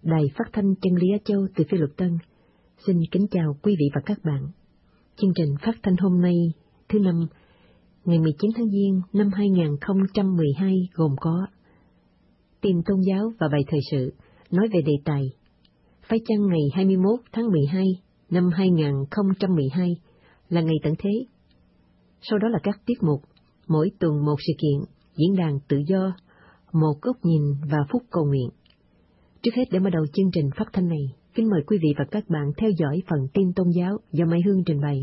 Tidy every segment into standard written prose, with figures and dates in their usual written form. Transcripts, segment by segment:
Đài Phát thanh Chân lý Á Châu từ Phi Luật Tân xin kính chào quý vị và các bạn. Chương trình phát thanh hôm nay thứ Năm, ngày 19 tháng Giêng năm 2012 gồm có tin tôn giáo và bài thời sự nói về đề tài phải chăng ngày 21 tháng 12 năm 2012 là ngày tận thế. Sau đó là các tiết mục mỗi tuần một sự kiện, diễn đàn tự do, một góc nhìn và phút cầu nguyện. Trước hết để mở đầu chương trình phát thanh này, kính mời quý vị và các bạn theo dõi phần tin tôn giáo do Mai Hương trình bày.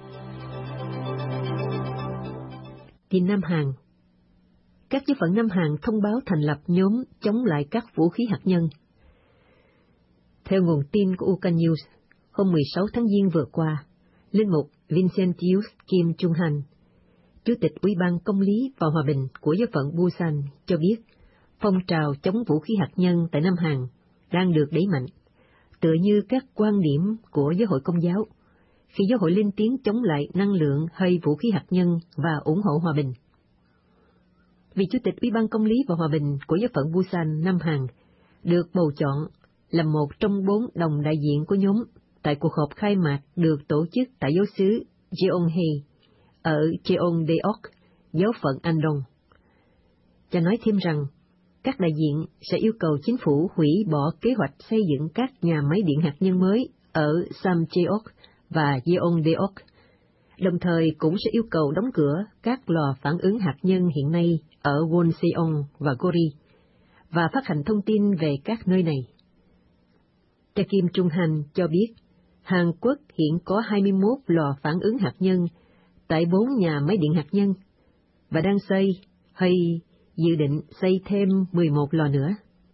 Tin Nam Hàn. Các giáo phận Nam Hàn thông báo thành lập nhóm chống lại các vũ khí hạt nhân. Theo nguồn tin của Ukon News, hôm 16 tháng Giêng vừa qua, Linh mục Vincentius Kim Chung Han, Chủ tịch Ủy ban Công lý và Hòa bình của giáo phận Busan cho biết, phong trào chống vũ khí hạt nhân tại Nam Hàn đang được đẩy mạnh, tựa như các quan điểm của giáo hội Công giáo, khi giáo hội lên tiếng chống lại năng lượng hay vũ khí hạt nhân và ủng hộ hòa bình. Vị Chủ tịch Ủy ban Công lý và Hòa bình của giáo phận Busan, Nam Hàn, được bầu chọn là một trong 4 đồng đại diện của nhóm tại cuộc họp khai mạc được tổ chức tại giáo xứ Jeonhae ở Jeondeok, giáo phận Andong. Cha nói thêm rằng, các đại diện sẽ yêu cầu chính phủ hủy bỏ kế hoạch xây dựng các nhà máy điện hạt nhân mới ở Samcheok và Jeondeok, đồng thời cũng sẽ yêu cầu đóng cửa các lò phản ứng hạt nhân hiện nay ở Wonseong và Gori, và phát hành thông tin về các nơi này. Cha Kim Chung Han cho biết, Hàn Quốc hiện có 21 lò phản ứng hạt nhân tại 4 nhà máy điện hạt nhân, và đang xây hay dự định xây thêm 11 lò nữa.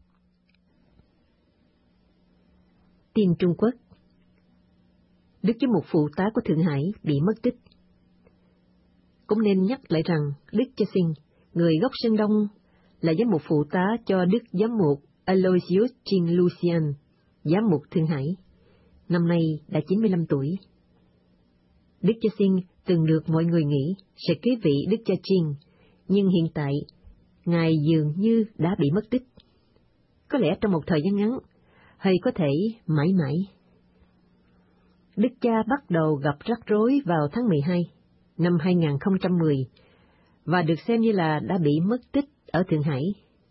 Tin Trung Quốc. Đức giám mục phụ tá của Thượng Hải bị mất tích. Cũng nên nhắc lại rằng Đức Cha Sinh, người gốc Sơn Đông, là giám mục phụ tá cho Đức giám mục Aloysius Chin Lucian, giám mục Thượng Hải, năm nay đã 95 tuổi. Đức Cha Sinh từng được mọi người nghĩ sẽ kế vị Đức Cha Chin, nhưng hiện tại Ngài dường như đã bị mất tích. Có lẽ trong một thời gian ngắn, hay có thể mãi mãi. Đức Cha bắt đầu gặp rắc rối vào tháng 12 năm 2010 và được xem như là đã bị mất tích ở Thượng Hải.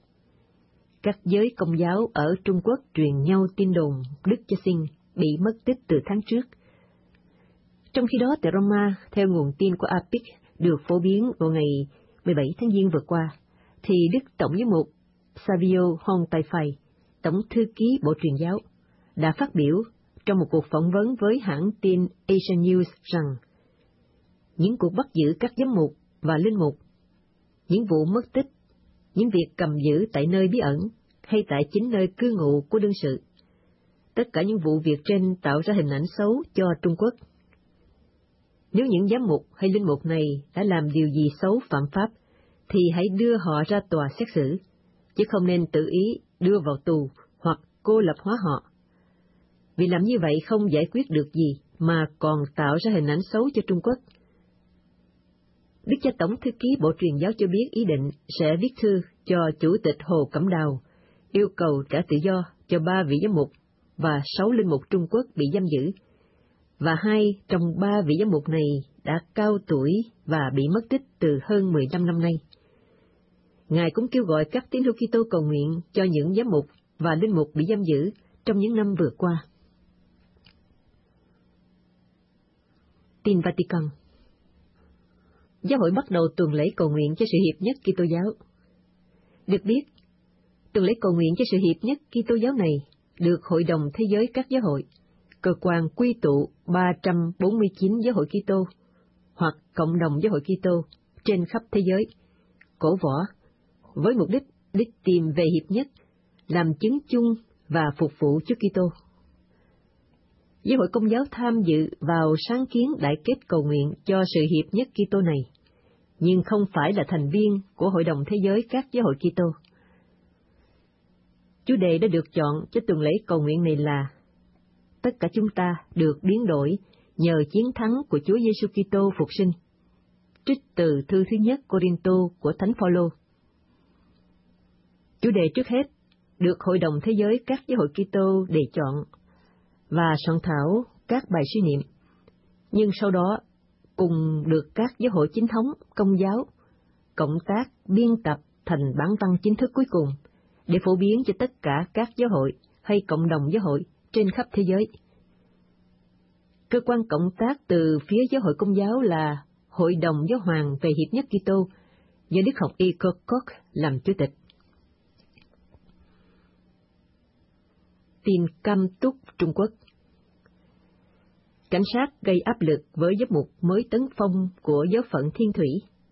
Các giới Công giáo ở Trung Quốc truyền nhau tin đồn Đức Cha Sinh bị mất tích từ tháng trước. Trong khi đó tại Roma, theo nguồn tin của APIC được phổ biến vào ngày 17 tháng Giêng vừa qua, thì Đức Tổng giám mục Savio Hong Taifai, Tổng thư ký Bộ Truyền giáo, đã phát biểu trong một cuộc phỏng vấn với hãng tin Asian News rằng những cuộc bắt giữ các giám mục và linh mục, những vụ mất tích, những việc cầm giữ tại nơi bí ẩn hay tại chính nơi cư ngụ của đương sự, tất cả những vụ việc trên tạo ra hình ảnh xấu cho Trung Quốc. Nếu những giám mục hay linh mục này đã làm điều gì xấu phạm pháp, thì hãy đưa họ ra tòa xét xử, chứ không nên tự ý đưa vào tù hoặc cô lập hóa họ. Vì làm như vậy không giải quyết được gì, mà còn tạo ra hình ảnh xấu cho Trung Quốc. Đức Cha Tổng thư ký Bộ Truyền giáo cho biết ý định sẽ viết thư cho Chủ tịch Hồ Cẩm Đào, yêu cầu trả tự do cho 3 vị giám mục và 6 linh mục Trung Quốc bị giam giữ, và 2 trong 3 vị giám mục này đã cao tuổi và bị mất tích từ hơn 15 năm nay. Ngài cũng kêu gọi các tín hữu Kitô cầu nguyện cho những giám mục và linh mục bị giam giữ trong những năm vừa qua. Tin Vatican. Giáo hội bắt đầu tuần lễ cầu nguyện cho sự hiệp nhất Kitô giáo. Được biết, tuần lễ cầu nguyện cho sự hiệp nhất Kitô giáo này được Hội đồng Thế giới các giáo hội, cơ quan quy tụ 349 giáo hội Kitô hoặc cộng đồng giáo hội Kitô trên khắp thế giới cổ võ với mục đích tìm về hiệp nhất, làm chứng chung và phục vụ Chúa Kitô. Giáo hội Công giáo tham dự vào sáng kiến đại kết cầu nguyện cho sự hiệp nhất Kitô này, nhưng không phải là thành viên của Hội đồng Thế giới các giáo hội Kitô. Chủ đề đã được chọn cho tuần lễ cầu nguyện này là tất cả chúng ta được biến đổi nhờ chiến thắng của Chúa Giêsu Kitô phục sinh, trích từ thư thứ nhất Cô-rinh-tô của Thánh Phaolô. Chủ đề trước hết được Hội đồng Thế giới các giáo hội Kitô đề chọn và soạn thảo các bài suy niệm, nhưng sau đó cùng được các giáo hội chính thống Công giáo cộng tác biên tập thành bản văn chính thức cuối cùng để phổ biến cho tất cả các giáo hội hay cộng đồng giáo hội trên khắp thế giới. Cơ quan cộng tác từ phía giáo hội Công giáo là Hội đồng Giáo hoàng về Hiệp nhất Kitô do Đức Hồng Y Kokok làm chủ tịch. Tin Cam Túc Trung Quốc. Cảnh sát gây áp lực với giám mục mới tấn phong của giáo phận Thiên Thủy.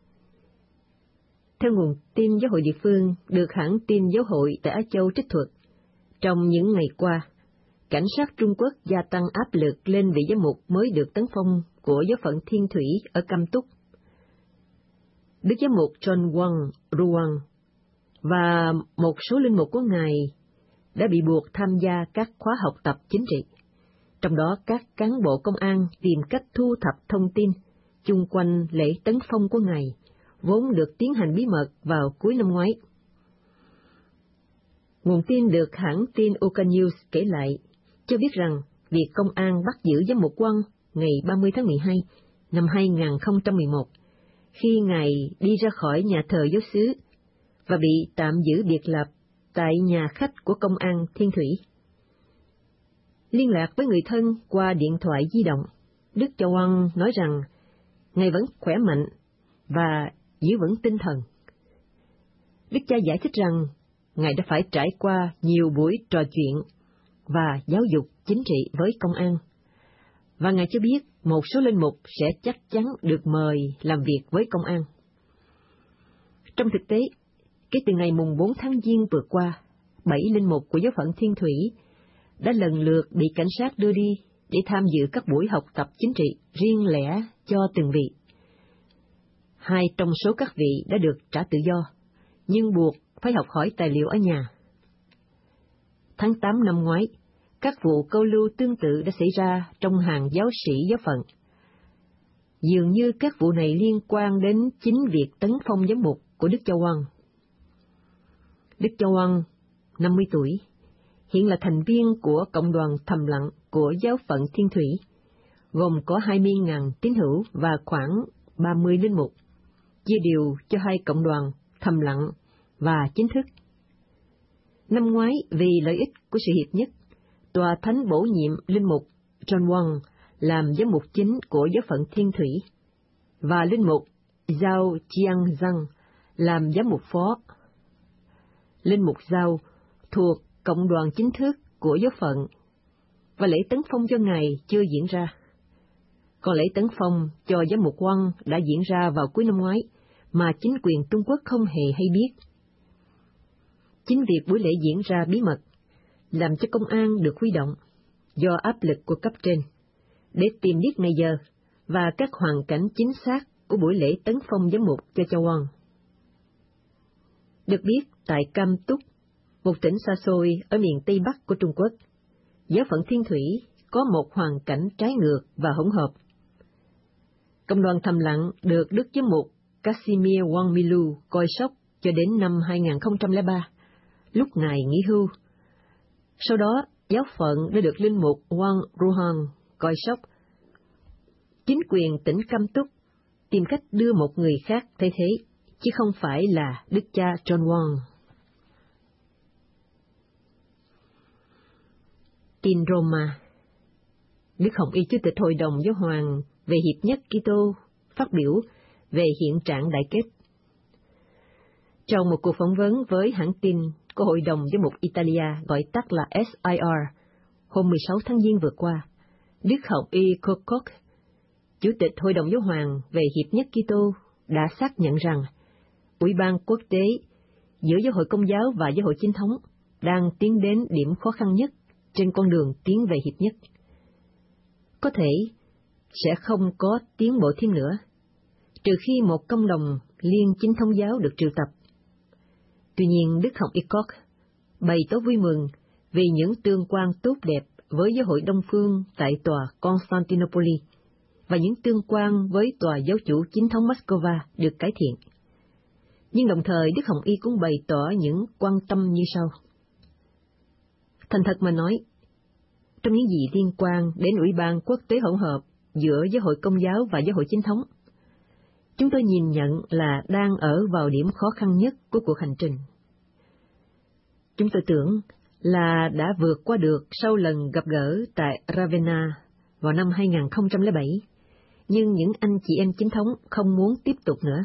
Theo nguồn tin giáo hội địa phương được hãng tin giáo hội tại Á Châu trích thuật, trong những ngày qua, cảnh sát Trung Quốc gia tăng áp lực lên vị giám mục mới được tấn phong của giáo phận Thiên Thủy ở Cam Túc. Đức giám mục John Wang Ruang và một số linh mục của ngài đã bị buộc tham gia các khóa học tập chính trị. Trong đó các cán bộ công an tìm cách thu thập thông tin chung quanh lễ tấn phong của ngài, vốn được tiến hành bí mật vào cuối năm ngoái. Nguồn tin được hãng tin Oka News kể lại cho biết rằng việc công an bắt giữ giám mục Wang ngày 30 tháng 12 năm 2011 khi ngài đi ra khỏi nhà thờ giáo xứ và bị tạm giữ biệt lập tại nhà khách của công an Thiên Thủy. Liên lạc với người thân qua điện thoại di động, Đức Cha Wang nói rằng ngài vẫn khỏe mạnh và giữ vững tinh thần. Đức cha giải thích rằng ngài đã phải trải qua nhiều buổi trò chuyện và giáo dục chính trị với công an, và ngài cho biết một số linh mục sẽ chắc chắn được mời làm việc với công an. Trong thực tế, kể từ ngày mùng 4 tháng Giêng vừa qua, 7 linh mục của giáo phận Thiên Thủy đã lần lượt bị cảnh sát đưa đi để tham dự các buổi học tập chính trị riêng lẻ cho từng vị. 2 trong số các vị đã được trả tự do, nhưng buộc phải học hỏi tài liệu ở nhà. Tháng 8 năm ngoái, các vụ câu lưu tương tự đã xảy ra trong hàng giáo sĩ giáo phận. Dường như các vụ này liên quan đến chính việc tấn phong giám mục của Đức Cha Wang. Đức Cha Wang, 50 tuổi, hiện là thành viên của cộng đoàn thầm lặng của giáo phận Thiên Thủy, gồm có 20.000 tín hữu và khoảng 30 linh mục, chia đều cho 2 cộng đoàn thầm lặng và chính thức. Năm ngoái, vì lợi ích của sự hiệp nhất, Tòa Thánh bổ nhiệm linh mục John Wang làm giám mục chính của giáo phận Thiên Thủy, và linh mục Zhao Jiangzhang làm giám mục phó. Linh mục Zhao thuộc cộng đoàn chính thức của giáo phận, và lễ tấn phong cho ngài chưa diễn ra. Còn lễ tấn phong cho giám mục Wang đã diễn ra vào cuối năm ngoái, mà chính quyền Trung Quốc không hề hay biết. Chính việc buổi lễ diễn ra bí mật làm cho công an được huy động do áp lực của cấp trên để tìm biết ngày giờ và các hoàn cảnh chính xác của buổi lễ tấn phong giám mục cho Cha Wang. Được biết, tại Cam Túc, một tỉnh xa xôi ở miền Tây Bắc của Trung Quốc, giáo phận Thiên Thủy có một hoàn cảnh trái ngược và hỗn hợp. Cộng đoàn thầm lặng được Đức Giám mục Casimir Wang Milu coi sóc cho đến năm 2003, lúc ngài nghỉ hưu. Sau đó, giáo phận đã được linh mục Wang Ruhang coi sóc. Chính quyền tỉnh Cam Túc tìm cách đưa một người khác thay thế, chứ không phải là Đức cha John Wang. Tin Roma. Đức Hồng Y Chủ tịch Hội đồng Giáo hoàng về Hiệp nhất Kitô phát biểu về hiện trạng đại kết. Trong một cuộc phỏng vấn với hãng tin của Hội đồng Giám mục Italia gọi tắt là SIR, hôm 16 tháng Giêng vừa qua, Đức Hồng Y Kokok, Chủ tịch Hội đồng Giáo hoàng về Hiệp nhất Kitô, đã xác nhận rằng Ủy ban quốc tế giữa Giáo hội Công giáo và Giáo hội Chính thống đang tiến đến điểm khó khăn nhất trên con đường tiến về Hiệp nhất. Có thể sẽ không có tiến bộ thêm nữa, trừ khi một công đồng liên chính thống giáo được triệu tập. Tuy nhiên, Đức Hồng Y Kokok bày tỏ vui mừng vì những tương quan tốt đẹp với Giáo hội Đông phương tại tòa Constantinople và những tương quan với tòa giáo chủ chính thống Moscow được cải thiện. Nhưng đồng thời Đức Hồng Y cũng bày tỏ những quan tâm như sau. Thành thật mà nói, trong những gì liên quan đến Ủy ban Quốc tế hỗn hợp giữa Giáo hội Công giáo và Giáo hội Chính thống, chúng tôi nhìn nhận là đang ở vào điểm khó khăn nhất của cuộc hành trình. Chúng tôi tưởng là đã vượt qua được sau lần gặp gỡ tại Ravenna vào năm 2007, nhưng những anh chị em chính thống không muốn tiếp tục nữa.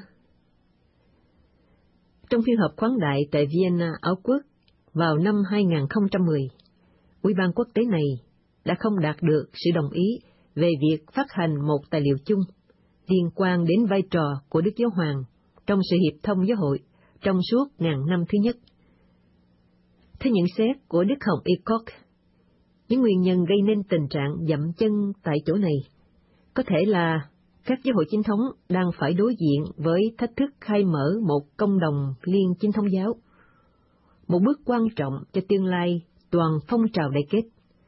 Trong phiên họp khoáng đại tại Vienna, Áo Quốc vào năm 2010, Ủy ban quốc tế này đã không đạt được sự đồng ý về việc phát hành một tài liệu chung liên quan đến vai trò của Đức Giáo Hoàng trong sự hiệp thông giáo hội trong suốt ngàn năm thứ nhất. Theo nhận xét của Đức Hồng Y Koch, những nguyên nhân gây nên tình trạng dậm chân tại chỗ này có thể là các giáo hội chính thống đang phải đối diện với thách thức khai mở một công đồng liên chính thống giáo, một bước quan trọng cho tương lai toàn phong trào đại kết.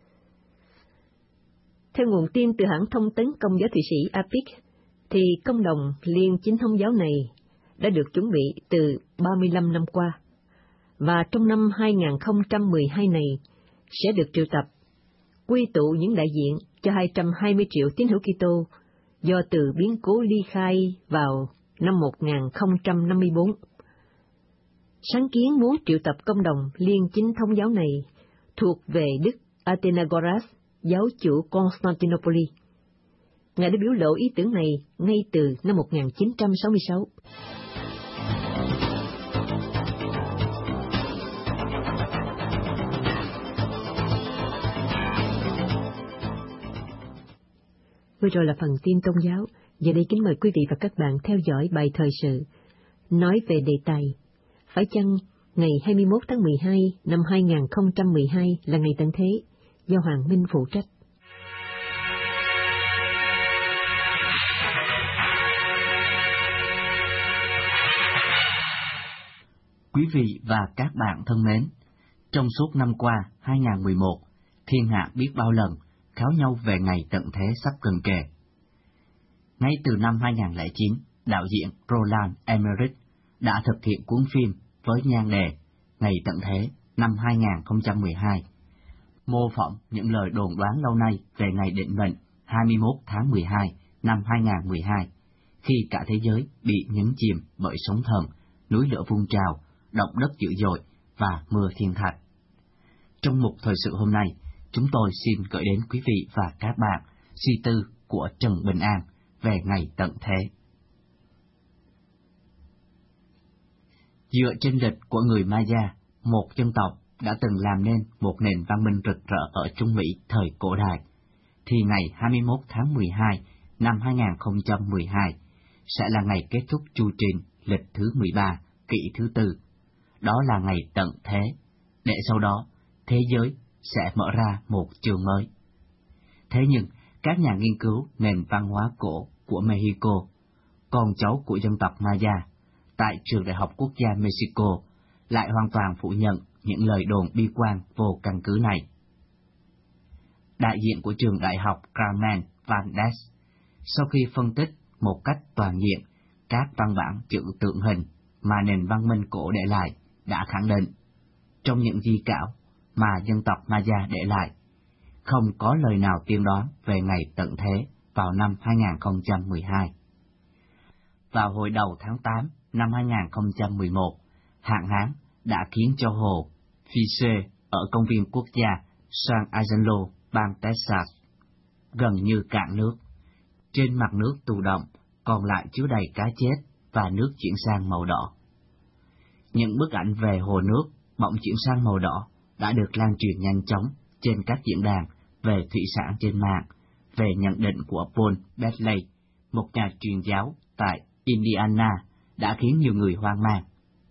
Theo nguồn tin từ hãng thông tấn Công giáo Thụy Sĩ APIC, thì công đồng liên chính thống giáo này đã được chuẩn bị từ 35 năm qua, và trong năm 2012 này sẽ được triệu tập, quy tụ những đại diện cho 220 triệu tín hữu Kitô do từ biến cố ly khai vào năm 1054. Sáng kiến muốn triệu tập công đồng liên chính thống giáo này thuộc về Đức Athenagoras, giáo chủ Constantinople. Ngài đã biểu lộ ý tưởng này ngay từ năm 1966. Vừa rồi là phần tin tôn giáo. Giờ đây kính mời quý vị và các bạn theo dõi bài thời sự nói về đề tài phải chăng ngày 21 tháng 12 năm 2012 là ngày tận thế, do Hoàng Minh phụ trách. Quý vị và các bạn thân mến, trong suốt năm qua 2011, thiên hạ biết bao lần kháo nhau về ngày tận thế sắp gần kề. Ngay từ năm 2009, đạo diễn Roland Emmerich đã thực hiện cuốn phim với nhan đề Ngày tận thế năm 2012, mô phỏng những lời đồn đoán lâu nay về ngày định mệnh 21 tháng 12 năm 2012, khi cả thế giới bị nhấn chìm bởi sóng thần, núi lửa vung trào, động đất dữ dội và mưa thiên thạch. Trong mục thời sự hôm nay, chúng tôi xin gửi đến quý vị và các bạn suy tư của Trần Bình An về ngày tận thế. Dựa trên lịch của người Maya, một dân tộc đã từng làm nên một nền văn minh rực rỡ ở Trung Mỹ thời cổ đại, thì ngày 21 tháng 12 năm 2012 sẽ là ngày kết thúc chu trình lịch thứ 13, kỷ thứ 4. Đó là ngày tận thế, để sau đó thế giới sẽ mở ra một chương mới. Thế nhưng, các nhà nghiên cứu nền văn hóa cổ của Mexico, con cháu của dân tộc Maya, tại Trường Đại học Quốc gia Mexico, lại hoàn toàn phủ nhận những lời đồn bi quan vô căn cứ này. Đại diện của trường đại học Carmen Valdez, sau khi phân tích một cách toàn diện các văn bản chữ tượng hình mà nền văn minh cổ để lại, đã khẳng định, trong những di cảo mà dân tộc Maya để lại, không có lời nào tiên đoán về ngày tận thế vào năm 2012. Vào hồi đầu tháng 8 năm 2011, hạn hán đã khiến cho hồ Fisher ở công viên quốc gia San Angelo, bang Texas, gần như cạn nước. Trên mặt nước tù động còn lại chứa đầy cá chết và nước chuyển sang màu đỏ. Những bức ảnh về hồ nước bỗng chuyển sang màu đỏ đã được lan truyền nhanh chóng trên các diễn đàn về thủy sản trên mạng, về nhận định của Paul Betley, một nhà truyền giáo tại Indiana, đã khiến nhiều người hoang mang.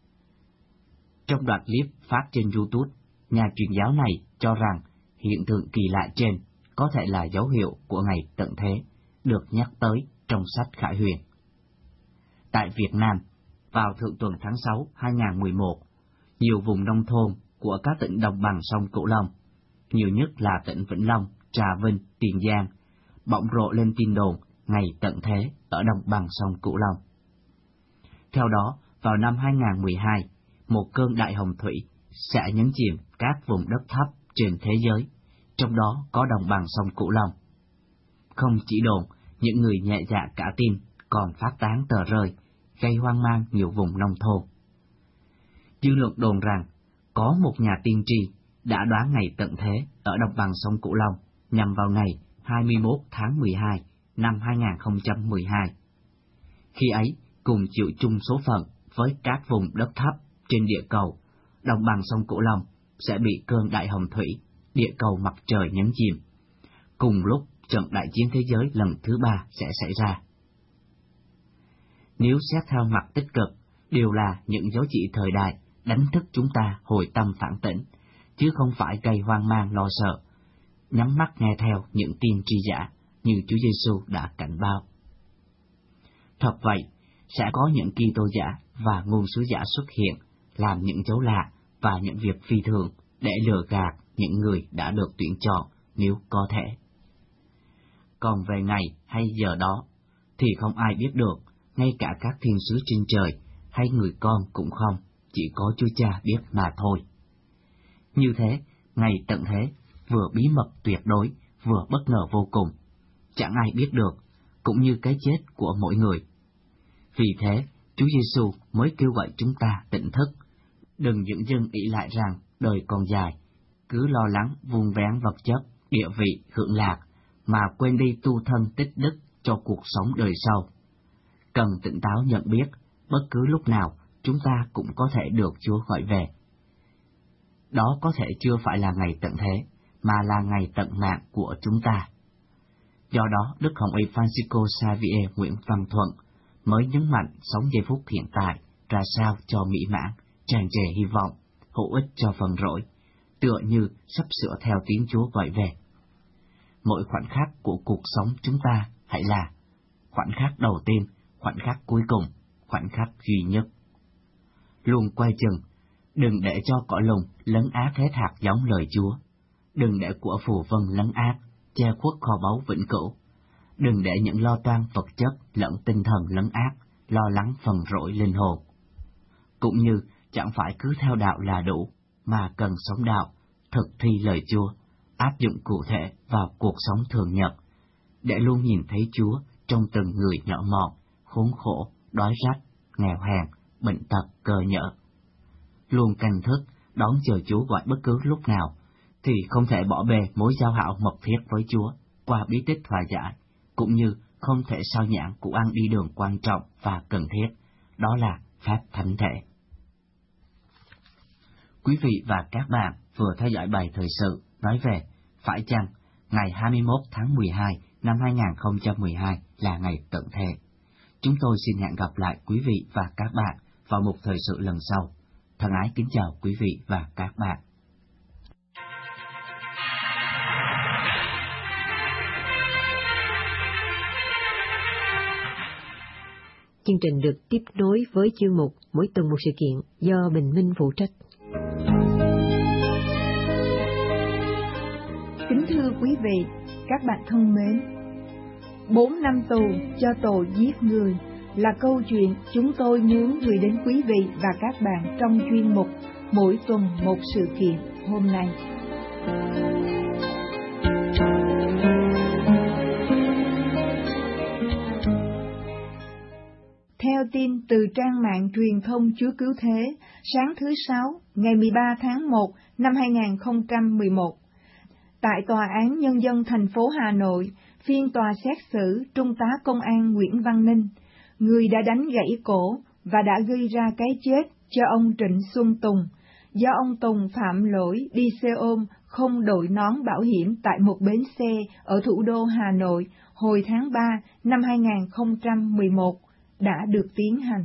Trong đoạn clip phát trên YouTube, nhà truyền giáo này cho rằng hiện tượng kỳ lạ trên có thể là dấu hiệu của ngày tận thế, được nhắc tới trong sách Khải Huyền. Tại Việt Nam, vào thượng tuần tháng 6 2011, nhiều vùng nông thôn của các tỉnh đồng bằng sông Cửu Long, nhiều nhất là tỉnh Vĩnh Long, Trà Vinh, Tiền Giang, bỗng rộ lên tin đồn ngày tận thế ở đồng bằng sông Cửu Long. Theo đó, vào năm 2012, một cơn đại hồng thủy sẽ nhấn chìm các vùng đất thấp trên thế giới, trong đó có đồng bằng sông Cửu Long. Không chỉ đồn, những người nhẹ dạ cả tin còn phát tán tờ rơi, gây hoang mang nhiều vùng nông thôn. Dư luận đồn rằng có một nhà tiên tri đã đoán ngày tận thế ở đồng bằng sông Cửu Long nhằm vào ngày 21 tháng 12 năm 2012. Khi ấy, cùng chịu chung số phận với các vùng đất thấp trên địa cầu, đồng bằng sông Cửu Long sẽ bị cơn đại hồng thủy, địa cầu mặt trời nhấn chìm. Cùng lúc, trận đại chiến thế giới lần thứ 3 sẽ xảy ra. Nếu xét theo mặt tích cực, đều là những dấu chỉ thời đại đánh thức chúng ta hồi tâm phản tỉnh, chứ không phải gây hoang mang lo sợ, nhắm mắt nghe theo những tiên tri giả như Chúa Giêsu đã cảnh báo. Thật vậy, sẽ có những Kitô giả và ngôn sứ giả xuất hiện, làm những dấu lạ và những việc phi thường để lừa gạt những người đã được tuyển chọn nếu có thể. Còn về ngày hay giờ đó, thì không ai biết được, ngay cả các thiên sứ trên trời hay người con cũng không, chỉ có Chúa Cha biết mà thôi. Như thế, ngày tận thế vừa bí mật tuyệt đối, vừa bất ngờ vô cùng, chẳng ai biết được, cũng như cái chết của mỗi người. Vì thế, Chúa Giêsu mới kêu gọi chúng ta tỉnh thức, đừng dửng dưng ỷ lại rằng đời còn dài, cứ lo lắng vun vén vật chất, địa vị, hưởng lạc, mà quên đi tu thân tích đức cho cuộc sống đời sau. Cần tỉnh táo nhận biết, bất cứ lúc nào chúng ta cũng có thể được Chúa gọi về. Đó có thể chưa phải là ngày tận thế, mà là ngày tận mạng của chúng ta. Do đó, Đức Hồng Y Francisco Xavier Nguyễn Văn Thuận mới nhấn mạnh sống giây phút hiện tại ra sao cho mỹ mãn, tràn trề hy vọng, hữu ích cho phần rỗi, tựa như sắp sửa theo tiếng Chúa gọi về. Mỗi khoảnh khắc của cuộc sống chúng ta hãy là khoảnh khắc đầu tiên, khoảnh khắc cuối cùng, khoảnh khắc duy nhất. Luôn quay chừng, đừng để cho cõi lùng lấn át hết hạt giống lời Chúa, đừng để của phù vân lấn át, che khuất kho báu vĩnh cửu, đừng để những lo toan vật chất lẫn tinh thần lấn át, lo lắng phần rỗi linh hồn. Cũng như chẳng phải cứ theo đạo là đủ, mà cần sống đạo, thực thi lời Chúa, áp dụng cụ thể vào cuộc sống thường nhật, để luôn nhìn thấy Chúa trong từng người nhỏ mọn, khốn khổ, đói rách, nghèo hèn, bệnh tật, cơ nhỡ. Luôn canh thức, đón chờ Chúa gọi bất cứ lúc nào, thì không thể bỏ bê mối giao hảo mật thiết với Chúa qua bí tích hòa giải, cũng như không thể sao nhãng củ ăn đi đường quan trọng và cần thiết, đó là phép thánh thể. Quý vị và các bạn vừa theo dõi bài thời sự nói về phải chăng ngày 21 tháng 12 năm 2012 là ngày tận thế. Chúng tôi xin hẹn gặp lại quý vị và các bạn vào một thời sự lần sau. Thân ái kính chào quý vị và các bạn. Chương trình được tiếp nối với chương mục Mỗi tuần một sự kiện do Bình Minh phụ trách. Kính thưa quý vị, các bạn thân mến, 4 năm tù cho tội giết người là câu chuyện chúng tôi muốn gửi đến quý vị và các bạn trong chuyên mục Mỗi tuần một sự kiện hôm nay. Theo tin từ trang mạng truyền thông Chúa Cứu Thế, sáng thứ Sáu, ngày 13 tháng 1 năm 2011, tại Tòa án Nhân dân thành phố Hà Nội, phiên tòa xét xử Trung tá Công an Nguyễn Văn Ninh, người đã đánh gãy cổ và đã gây ra cái chết cho ông Trịnh Xuân Tùng, do ông Tùng phạm lỗi đi xe ôm không đội nón bảo hiểm tại một bến xe ở thủ đô Hà Nội hồi tháng 3 năm 2011, đã được tiến hành.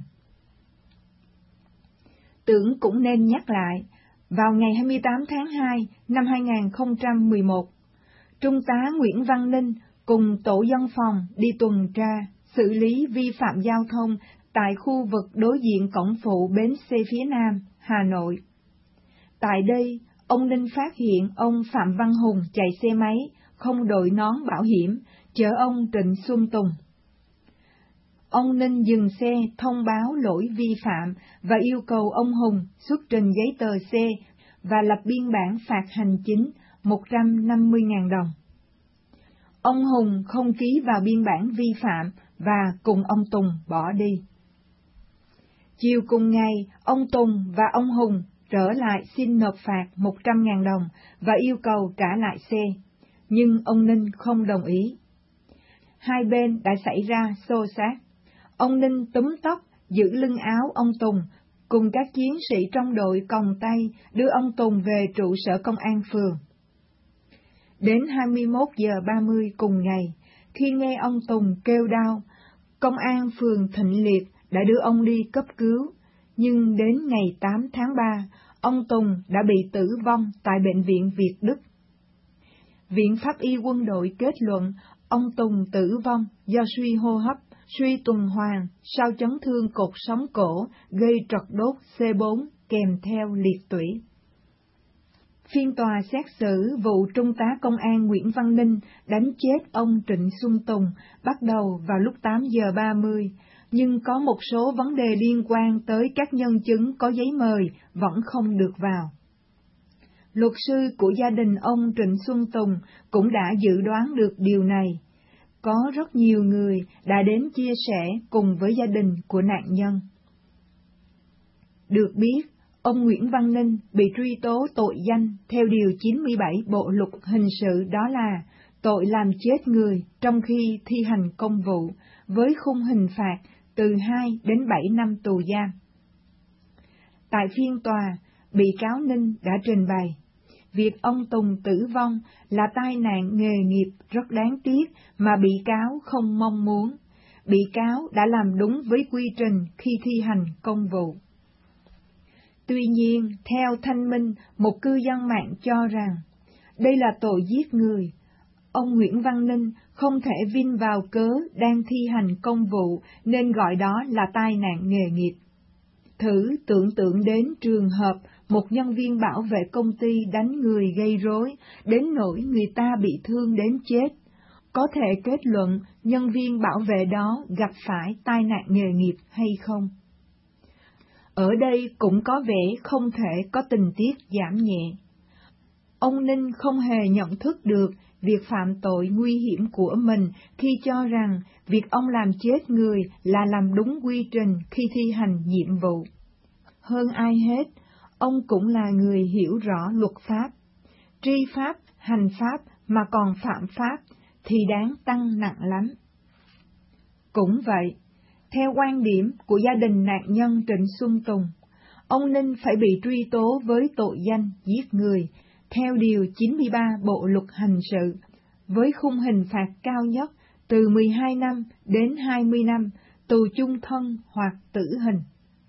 Tưởng cũng nên nhắc lại, vào ngày 28 tháng 2 năm 2011, Trung tá Nguyễn Văn Ninh cùng tổ dân phòng đi tuần tra, xử lý vi phạm giao thông tại khu vực đối diện cổng phụ bến xe phía Nam, Hà Nội. Tại đây, ông Ninh phát hiện ông Phạm Văn Hùng chạy xe máy, không đội nón bảo hiểm, chở ông Trịnh Xuân Tùng. Ông Ninh dừng xe thông báo lỗi vi phạm và yêu cầu ông Hùng xuất trình giấy tờ xe và lập biên bản phạt hành chính 150.000 đồng. Ông Hùng không ký vào biên bản vi phạm và cùng ông Tùng bỏ đi. Chiều cùng ngày, ông Tùng và ông Hùng trở lại xin nộp phạt 100.000 đồng và yêu cầu trả lại xe, nhưng ông Ninh không đồng ý. Hai bên đã xảy ra xô xát. Ông Ninh túm tóc, giữ lưng áo ông Tùng, cùng các chiến sĩ trong đội còng tay đưa ông Tùng về trụ sở công an phường. Đến 21 giờ 30 cùng ngày, khi nghe ông Tùng kêu đau, công an phường Thịnh Liệt đã đưa ông đi cấp cứu, nhưng đến ngày 8 tháng 3, ông Tùng đã bị tử vong tại Bệnh viện Việt Đức. Viện Pháp y quân đội kết luận ông Tùng tử vong do suy hô hấp, suy tuần hoàn sau chấn thương cột sống cổ gây trật đốt C4 kèm theo liệt tủy. Phiên tòa xét xử vụ Trung tá Công an Nguyễn Văn Ninh đánh chết ông Trịnh Xuân Tùng bắt đầu vào lúc 8 giờ 30, nhưng có một số vấn đề liên quan tới các nhân chứng có giấy mời vẫn không được vào. Luật sư của gia đình ông Trịnh Xuân Tùng cũng đã dự đoán được điều này. Có rất nhiều người đã đến chia sẻ cùng với gia đình của nạn nhân. Được biết, ông Nguyễn Văn Ninh bị truy tố tội danh theo Điều 97 Bộ Luật Hình sự, đó là tội làm chết người trong khi thi hành công vụ, với khung hình phạt từ 2 đến 7 năm tù giam. Tại phiên tòa, bị cáo Ninh đã trình bày, việc ông Tùng tử vong là tai nạn nghề nghiệp rất đáng tiếc mà bị cáo không mong muốn. Bị cáo đã làm đúng với quy trình khi thi hành công vụ. Tuy nhiên, theo thanh minh, một cư dân mạng cho rằng, đây là tội giết người. Ông Nguyễn Văn Ninh không thể vin vào cớ đang thi hành công vụ nên gọi đó là tai nạn nghề nghiệp. Thử tưởng tượng đến trường hợp một nhân viên bảo vệ công ty đánh người gây rối, đến nỗi người ta bị thương đến chết. Có thể kết luận nhân viên bảo vệ đó gặp phải tai nạn nghề nghiệp hay không? Ở đây cũng có vẻ không thể có tình tiết giảm nhẹ. Ông Ninh không hề nhận thức được việc phạm tội nguy hiểm của mình khi cho rằng việc ông làm chết người là làm đúng quy trình khi thi hành nhiệm vụ. Hơn ai hết, ông cũng là người hiểu rõ luật pháp. Tri pháp, hành pháp mà còn phạm pháp thì đáng tăng nặng lắm. Cũng vậy, theo quan điểm của gia đình nạn nhân Trịnh Xuân Tùng, ông Ninh phải bị truy tố với tội danh giết người, theo Điều 93 Bộ Luật Hình sự, với khung hình phạt cao nhất từ 12 năm đến 20 năm, tù chung thân hoặc tử hình.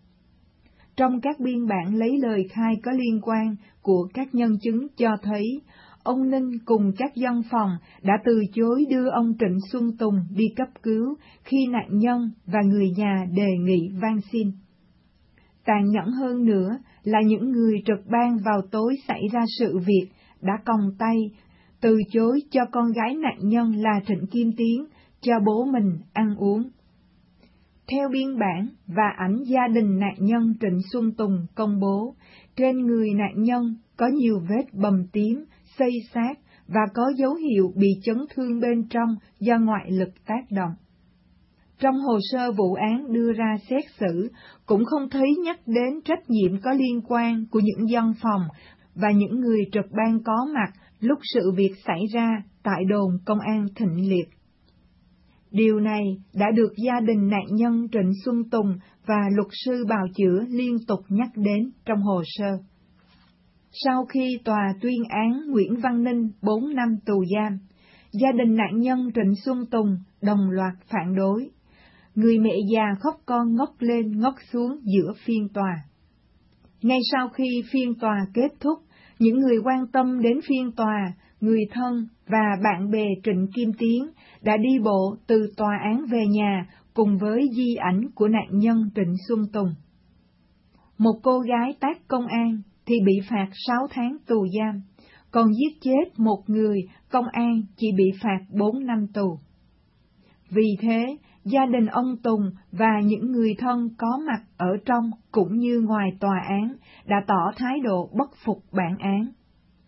Trong các biên bản lấy lời khai có liên quan của các nhân chứng cho thấy, ông Ninh cùng các dân phòng đã từ chối đưa ông Trịnh Xuân Tùng đi cấp cứu khi nạn nhân và người nhà đề nghị van xin. Tàn nhẫn hơn nữa là những người trực ban vào tối xảy ra sự việc đã còng tay, từ chối cho con gái nạn nhân là Trịnh Kim Tiến, cho bố mình ăn uống. Theo biên bản và ảnh gia đình nạn nhân Trịnh Xuân Tùng công bố, trên người nạn nhân có nhiều vết bầm tím, xây xát và có dấu hiệu bị chấn thương bên trong do ngoại lực tác động. Trong hồ sơ vụ án đưa ra xét xử, cũng không thấy nhắc đến trách nhiệm có liên quan của những dân phòng và những người trực ban có mặt lúc sự việc xảy ra tại đồn công an Thịnh Liệt. Điều này đã được gia đình nạn nhân Trịnh Xuân Tùng và luật sư bào chữa liên tục nhắc đến trong hồ sơ. Sau khi tòa tuyên án Nguyễn Văn Ninh 4 năm tù giam, gia đình nạn nhân Trịnh Xuân Tùng đồng loạt phản đối. Người mẹ già khóc con ngóc lên ngóc xuống giữa phiên tòa. Ngay sau khi phiên tòa kết thúc, những người quan tâm đến phiên tòa, người thân và bạn bè Trịnh Kim Tiến đã đi bộ từ tòa án về nhà cùng với di ảnh của nạn nhân Trịnh Xuân Tùng. Một cô gái tác công an thì bị phạt 6 tháng tù giam, còn giết chết một người, công an chỉ bị phạt 4 năm tù. Vì thế, gia đình ông Tùng và những người thân có mặt ở trong cũng như ngoài tòa án đã tỏ thái độ bất phục bản án.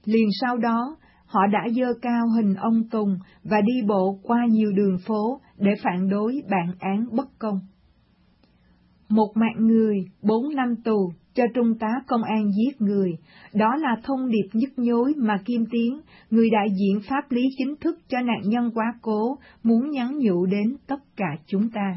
Liền sau đó, họ đã giơ cao hình ông Tùng và đi bộ qua nhiều đường phố để phản đối bản án bất công. Một mạng người, 4 năm tù cho trung tá công an giết người, đó là thông điệp nhức nhối mà Kim Tiến, người đại diện pháp lý chính thức cho nạn nhân quá cố, muốn nhắn nhủ đến tất cả chúng ta.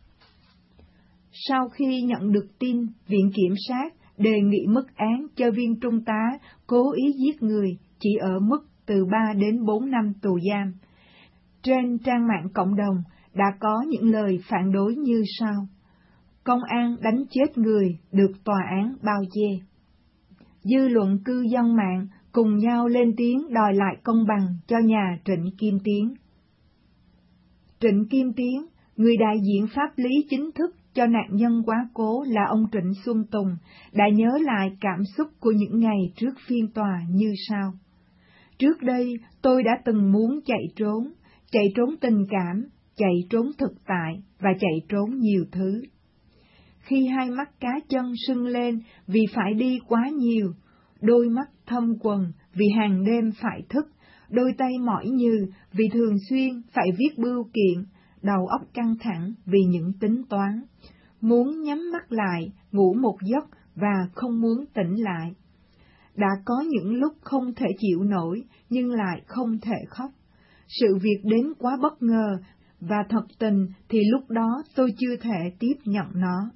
Sau khi nhận được tin, Viện Kiểm sát đề nghị mức án cho viên trung tá cố ý giết người chỉ ở mức từ 3 đến 4 năm tù giam. Trên trang mạng cộng đồng đã có những lời phản đối như sau: công an đánh chết người được tòa án bao che. Dư luận cư dân mạng cùng nhau lên tiếng đòi lại công bằng cho nhà Trịnh Kim Tiến. Trịnh Kim Tiến, người đại diện pháp lý chính thức cho nạn nhân quá cố là ông Trịnh Xuân Tùng, đã nhớ lại cảm xúc của những ngày trước phiên tòa như sau: trước đây tôi đã từng muốn chạy trốn tình cảm, chạy trốn thực tại và chạy trốn nhiều thứ. Khi hai mắt cá chân sưng lên vì phải đi quá nhiều, đôi mắt thâm quầng vì hàng đêm phải thức, đôi tay mỏi nhừ vì thường xuyên phải viết bưu kiện, đầu óc căng thẳng vì những tính toán, muốn nhắm mắt lại, ngủ một giấc và không muốn tỉnh lại. Đã có những lúc không thể chịu nổi nhưng lại không thể khóc. Sự việc đến quá bất ngờ và thật tình thì lúc đó tôi chưa thể tiếp nhận nó.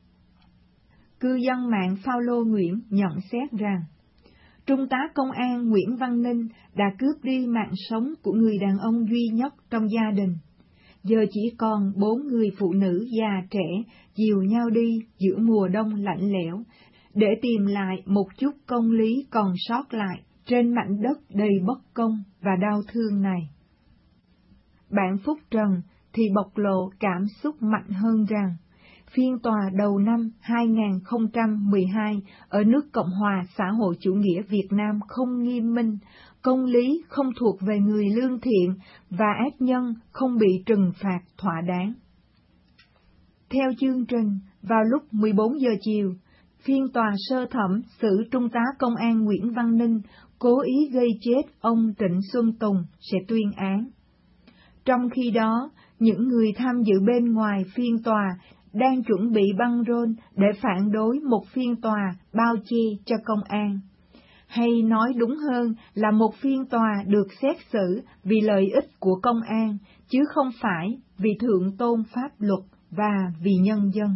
Cư dân mạng Paulo Nguyễn nhận xét rằng, Trung tá công an Nguyễn Văn Ninh đã cướp đi mạng sống của người đàn ông duy nhất trong gia đình. Giờ chỉ còn 4 người phụ nữ già trẻ dìu nhau đi giữa mùa đông lạnh lẽo, để tìm lại một chút công lý còn sót lại trên mảnh đất đầy bất công và đau thương này. Bạn Phúc Trần thì bộc lộ cảm xúc mạnh hơn rằng, phiên tòa đầu năm 2012 ở nước Cộng hòa xã hội chủ nghĩa Việt Nam không nghiêm minh, công lý không thuộc về người lương thiện và ác nhân không bị trừng phạt thỏa đáng. Theo chương trình, vào lúc 14 giờ chiều, phiên tòa sơ thẩm xử Trung tá công an Nguyễn Văn Ninh cố ý gây chết ông Trịnh Xuân Tùng sẽ tuyên án. Trong khi đó, những người tham dự bên ngoài phiên tòa đang chuẩn bị băng rôn để phản đối một phiên tòa bao che cho công an. Hay nói đúng hơn là một phiên tòa được xét xử vì lợi ích của công an, chứ không phải vì thượng tôn pháp luật và vì nhân dân.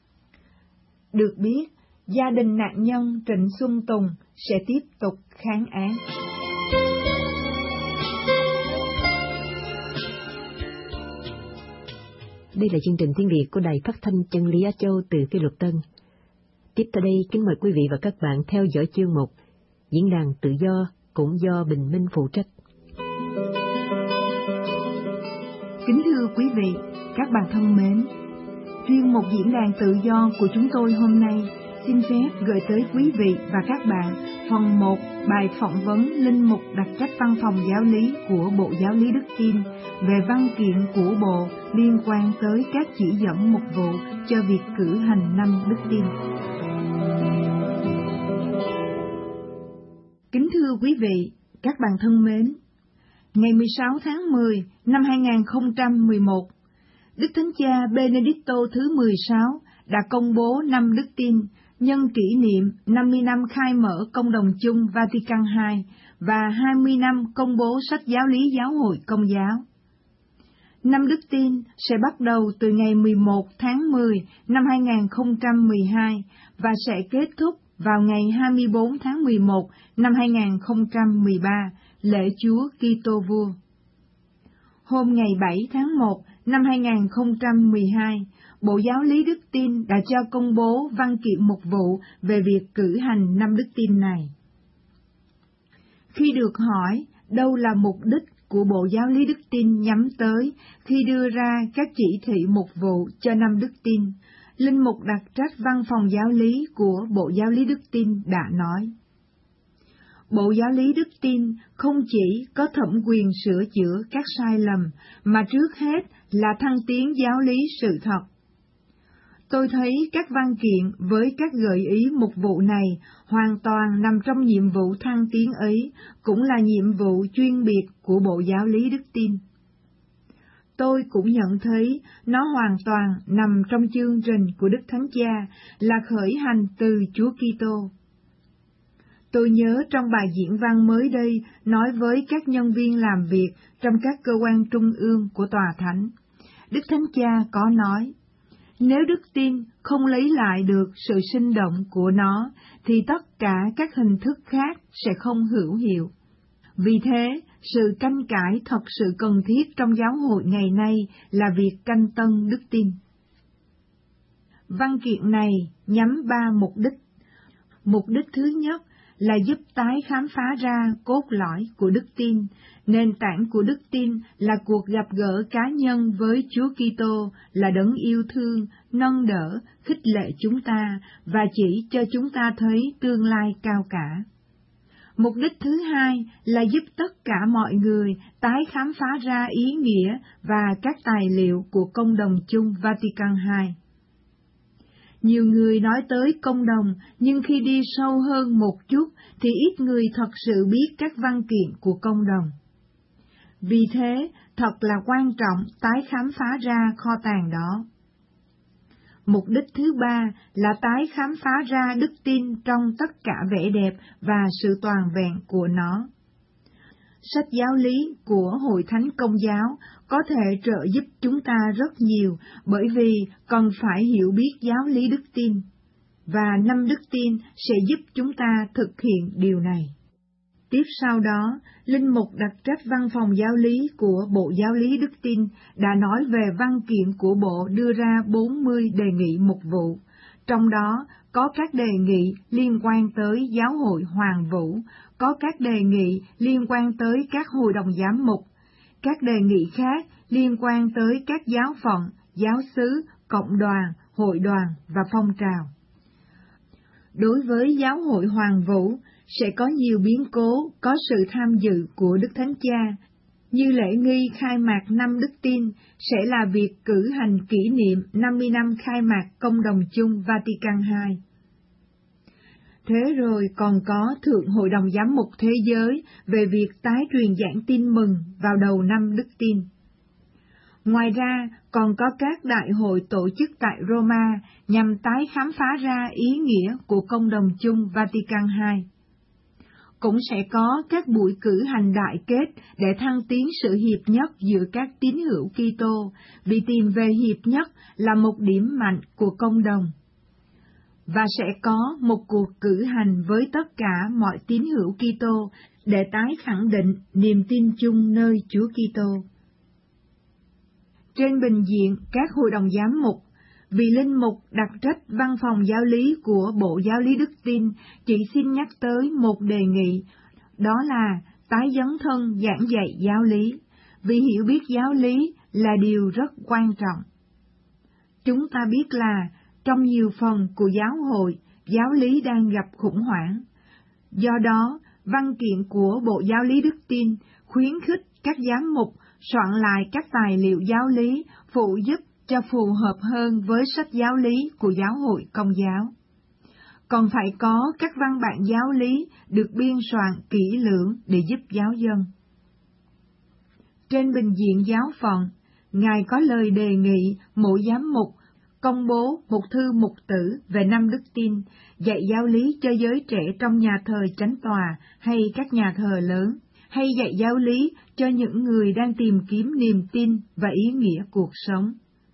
Được biết, gia đình nạn nhân Trịnh Xuân Tùng sẽ tiếp tục kháng án. Đây là chương trình tiếng Việt của Đài Phát thanh Chân lý Á Châu từ Phi Luật Tân. Tiếp theo đây, kính mời quý vị và các bạn theo dõi chương mục Diễn đàn tự do cũng do Bình Minh phụ trách. Kính thưa quý vị, các bạn thân mến, chuyên mục Diễn đàn tự do của chúng tôi hôm nay xin phép gửi tới quý vị và các bạn phần 1 bài phỏng vấn linh mục đặc trách văn phòng giáo lý của Bộ Giáo lý Đức Tin về văn kiện của Bộ liên quan tới các chỉ dẫn mục vụ cho việc cử hành năm Đức Tin. Kính thưa quý vị, các bạn thân mến, ngày 16 tháng 10 năm 2011, Đức Thánh Cha Benedicto thứ 16 đã công bố năm Đức Tin nhân kỷ niệm 50 năm khai mở Công đồng chung Vatican II và 20 năm công bố sách giáo lý giáo hội Công giáo. Năm Đức Tin sẽ bắt đầu từ ngày 11 tháng 10 năm 2012 và sẽ kết thúc vào ngày 24 tháng 11 năm 2013, lễ Chúa Kitô Vua. Hôm ngày 7 tháng 1 năm 2012, Bộ Giáo lý Đức Tin đã cho công bố văn kiện mục vụ về việc cử hành năm Đức Tin này. Khi được hỏi đâu là mục đích của Bộ Giáo lý Đức Tin nhắm tới khi đưa ra các chỉ thị mục vụ cho năm Đức Tin, linh mục đặc trách văn phòng giáo lý của Bộ Giáo lý Đức Tin đã nói: Bộ Giáo lý Đức Tin không chỉ có thẩm quyền sửa chữa các sai lầm, mà trước hết là thăng tiến giáo lý sự thật. Tôi thấy các văn kiện với các gợi ý mục vụ này hoàn toàn nằm trong nhiệm vụ thăng tiến ấy, cũng là nhiệm vụ chuyên biệt của Bộ Giáo lý Đức Tin. Tôi cũng nhận thấy nó hoàn toàn nằm trong chương trình của Đức Thánh Cha là khởi hành từ Chúa Kitô. Tôi nhớ trong bài diễn văn mới đây nói với các nhân viên làm việc trong các cơ quan trung ương của Tòa Thánh. Đức Thánh Cha có nói, nếu đức tin không lấy lại được sự sinh động của nó, thì tất cả các hình thức khác sẽ không hữu hiệu. Vì thế, sự canh cải thật sự cần thiết trong giáo hội ngày nay là việc canh tân đức tin. Văn kiện này nhắm 3 mục đích. Mục đích thứ nhất là giúp tái khám phá ra cốt lõi của đức tin. Nền tảng của đức tin là cuộc gặp gỡ cá nhân với Chúa Kitô, là đấng yêu thương, nâng đỡ, khích lệ chúng ta và chỉ cho chúng ta thấy tương lai cao cả. Mục đích thứ hai là giúp tất cả mọi người tái khám phá ra ý nghĩa và các tài liệu của Công đồng chung Vatican II. Nhiều người nói tới công đồng, nhưng khi đi sâu hơn một chút thì ít người thật sự biết các văn kiện của công đồng. Vì thế, thật là quan trọng tái khám phá ra kho tàng đó. Mục đích thứ ba là tái khám phá ra đức tin trong tất cả vẻ đẹp và sự toàn vẹn của nó. Sách giáo lý của Hội Thánh Công giáo có thể trợ giúp chúng ta rất nhiều, bởi vì cần phải hiểu biết giáo lý đức tin, và 5 đức tin sẽ giúp chúng ta thực hiện điều này. Tiếp sau đó, Linh mục đặc trách Văn phòng Giáo lý của Bộ Giáo lý Đức Tin đã nói về văn kiện của Bộ đưa ra 40 đề nghị mục vụ, trong đó có các đề nghị liên quan tới Giáo hội Hoàng Vũ, có các đề nghị liên quan tới các hội đồng giám mục, các đề nghị khác liên quan tới các giáo phận, giáo xứ, cộng đoàn, hội đoàn và phong trào. Đối với Giáo hội Hoàng Vũ, sẽ có nhiều biến cố có sự tham dự của Đức Thánh Cha, như lễ nghi khai mạc năm đức tin sẽ là việc cử hành kỷ niệm 50 năm khai mạc Công đồng chung Vatican II. Thế rồi còn có Thượng Hội đồng Giám mục Thế giới về việc tái truyền giảng tin mừng vào đầu năm đức tin. Ngoài ra, còn có các đại hội tổ chức tại Roma nhằm tái khám phá ra ý nghĩa của Công đồng chung Vatican II. Cũng sẽ có các buổi cử hành đại kết để thăng tiến sự hiệp nhất giữa các tín hữu Kitô, vì tìm về hiệp nhất là một điểm mạnh của công đồng. Và sẽ có một cuộc cử hành với tất cả mọi tín hữu Kitô để tái khẳng định niềm tin chung nơi Chúa Kitô. Trên bình diện các hội đồng giám mục, vì Linh mục đặc trách Văn phòng Giáo lý của Bộ Giáo lý Đức Tin chỉ xin nhắc tới một đề nghị, đó là tái dấn thân giảng dạy giáo lý, vì hiểu biết giáo lý là điều rất quan trọng. Chúng ta biết là trong nhiều phần của giáo hội, giáo lý đang gặp khủng hoảng. Do đó, văn kiện của Bộ Giáo lý Đức Tin khuyến khích các giám mục soạn lại các tài liệu giáo lý phụ giúp cho phù hợp hơn với sách giáo lý của Giáo hội Công giáo. Còn phải có các văn bản giáo lý được biên soạn kỹ lưỡng để giúp giáo dân. Trên bình diện giáo phận, Ngài có lời đề nghị mỗi giám mục công bố một thư mục tử về năm đức tin, dạy giáo lý cho giới trẻ trong nhà thờ chánh tòa hay các nhà thờ lớn, hay dạy giáo lý cho những người đang tìm kiếm niềm tin và ý nghĩa cuộc sống.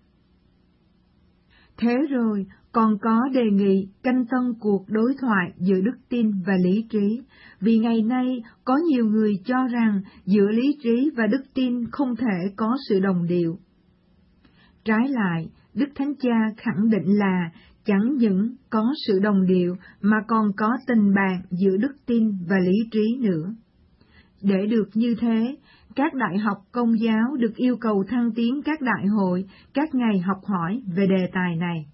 Thế rồi, còn có đề nghị canh tân cuộc đối thoại giữa đức tin và lý trí, vì ngày nay có nhiều người cho rằng giữa lý trí và đức tin không thể có sự đồng điệu. Trái lại, Đức Thánh Cha khẳng định là chẳng những có sự đồng điệu mà còn có tình bạn giữa đức tin và lý trí nữa. Để được như thế, các đại học Công giáo được yêu cầu thăng tiến các đại hội, các ngày học hỏi về đề tài này.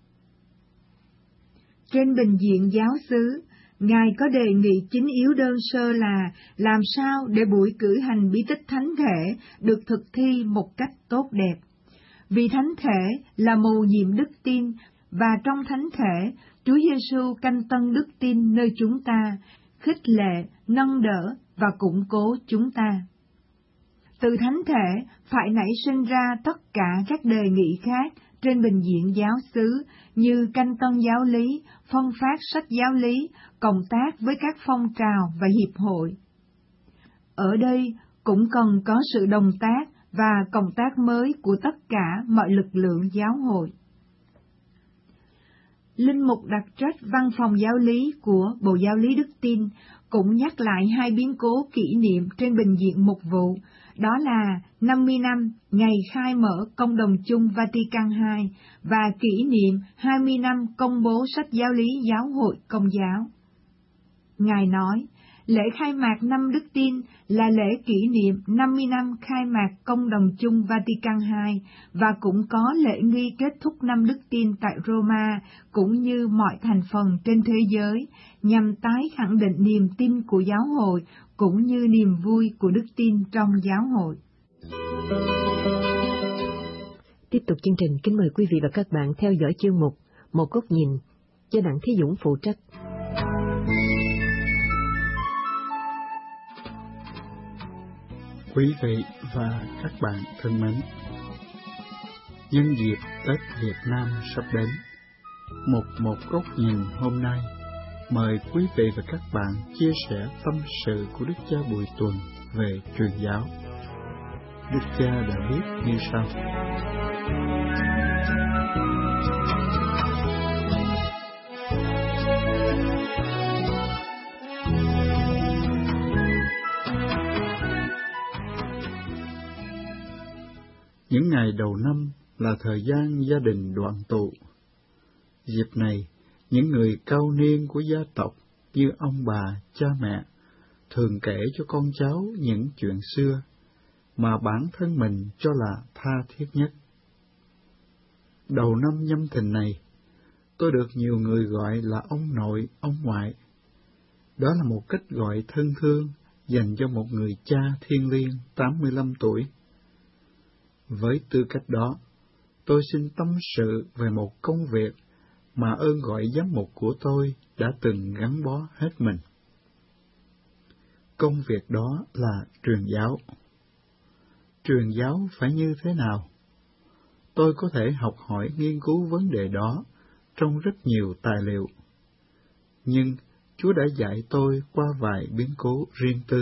Trên bình diện giáo xứ, Ngài có đề nghị chính yếu đơn sơ là làm sao để buổi cử hành bí tích thánh thể được thực thi một cách tốt đẹp. Vì thánh thể là mầu nhiệm đức tin, và trong thánh thể, Chúa Giêsu canh tân đức tin nơi chúng ta, khích lệ, nâng đỡ và củng cố chúng ta. Từ thánh thể phải nảy sinh ra tất cả các đề nghị khác trên bình diện giáo xứ như canh tân giáo lý, phân phát sách giáo lý, cộng tác với các phong trào và hiệp hội. Ở đây cũng cần có sự đồng tác và cộng tác mới của tất cả mọi lực lượng giáo hội. Linh mục đặc trách văn phòng giáo lý của Bộ Giáo lý Đức Tin cũng nhắc lại hai biến cố kỷ niệm trên bình diện mục vụ, đó là 50 năm ngày khai mở Công đồng chung Vatican II và kỷ niệm 20 năm công bố sách giáo lý giáo hội Công giáo. Ngài nói, lễ khai mạc năm Đức Tin là lễ kỷ niệm 50 năm khai mạc Công đồng chung Vatican II và cũng có lễ nghi kết thúc năm Đức Tin tại Roma cũng như mọi thành phần trên thế giới, nhằm tái khẳng định niềm tin của giáo hội cũng như niềm vui của đức tin trong giáo hội. Tiếp tục chương trình, kính mời quý vị và các bạn theo dõi chương mục Một góc nhìn do Đặng Thí Dũng phụ trách. Quý vị và các bạn thân mến, nhân dịp Tết Việt Nam sắp đến, một góc nhìn hôm nay mời quý vị và các bạn chia sẻ tâm sự của Đức cha Bùi Tuần về truyền giáo. Đức cha đã viết như sau: những ngày đầu năm là thời gian gia đình đoàn tụ. Dịp này, những người cao niên của gia tộc như ông bà, cha mẹ thường kể cho con cháu những chuyện xưa mà bản thân mình cho là tha thiết nhất. Đầu năm Nhâm Thìn này, tôi được nhiều người gọi là ông nội, ông ngoại. Đó là một cách gọi thân thương dành cho một người cha thiêng liêng 85 tuổi. Với tư cách đó, tôi xin tâm sự về một công việc mà ơn gọi giám mục của tôi đã từng gắn bó hết mình. Công việc đó là truyền giáo. Truyền giáo phải như thế nào? Tôi có thể học hỏi nghiên cứu vấn đề đó trong rất nhiều tài liệu. Nhưng Chúa đã dạy tôi qua vài biến cố riêng tư.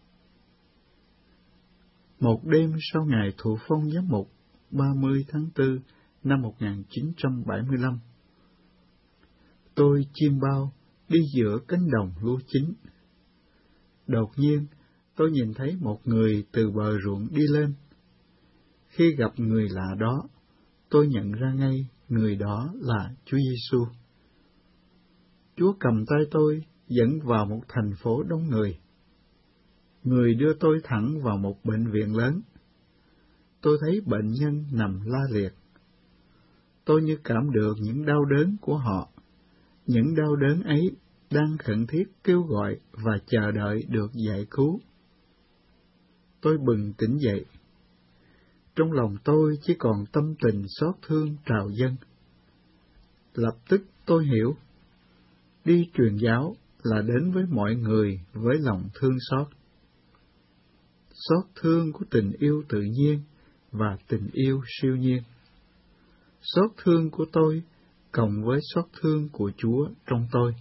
Một đêm sau ngày thụ phong giám mục 30 tháng 4 năm 1975, tôi chiêm bao đi giữa cánh đồng lúa chín. Đột nhiên, tôi nhìn thấy một người từ bờ ruộng đi lên. Khi gặp người lạ đó, tôi nhận ra ngay người đó là Chúa Giêsu. Chúa cầm tay tôi dẫn vào một thành phố đông người. Người đưa tôi thẳng vào một bệnh viện lớn. Tôi thấy bệnh nhân nằm la liệt. Tôi như cảm được những đau đớn của họ. Những đau đớn ấy đang khẩn thiết kêu gọi và chờ đợi được giải cứu. Tôi bừng tỉnh dậy. Trong lòng tôi chỉ còn tâm tình xót thương trào dâng. Lập tức tôi hiểu, đi truyền giáo là đến với mọi người với lòng thương xót. Xót thương của tình yêu tự nhiên và tình yêu siêu nhiên. Xót thương của tôi cộng với xót thương của Chúa trong tôi.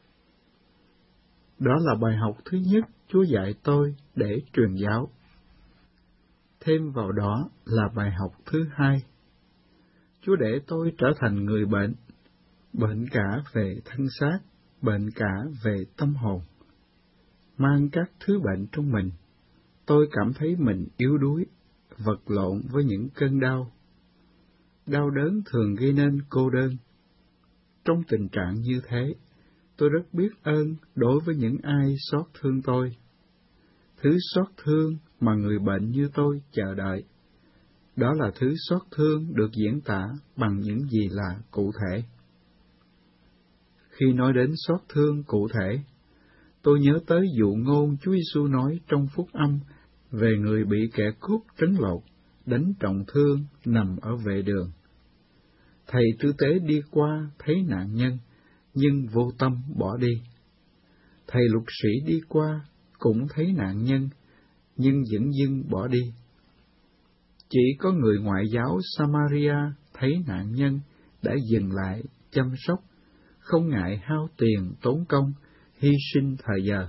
Đó là bài học thứ nhất Chúa dạy tôi để truyền giáo. Thêm vào đó là bài học thứ hai. Chúa để tôi trở thành người bệnh, bệnh cả về thân xác, bệnh cả về tâm hồn. Mang các thứ bệnh trong mình, tôi cảm thấy mình yếu đuối, vật lộn với những cơn đau. Đau đớn thường gây nên cô đơn. Trong tình trạng như thế, tôi rất biết ơn đối với những ai xót thương tôi. Thứ xót thương mà người bệnh như tôi chờ đợi, đó là thứ xót thương được diễn tả bằng những gì là cụ thể. Khi nói đến xót thương cụ thể, tôi nhớ tới dụ ngôn Chúa Giêsu nói trong Phúc Âm về người bị kẻ cướp trấn lột, đánh trọng thương nằm ở vệ đường. Thầy tư tế đi qua thấy nạn nhân, nhưng vô tâm bỏ đi. Thầy luật sĩ đi qua cũng thấy nạn nhân, nhưng dửng dưng bỏ đi. Chỉ có người ngoại giáo Samaria thấy nạn nhân đã dừng lại chăm sóc, không ngại hao tiền tốn công, hy sinh thời giờ.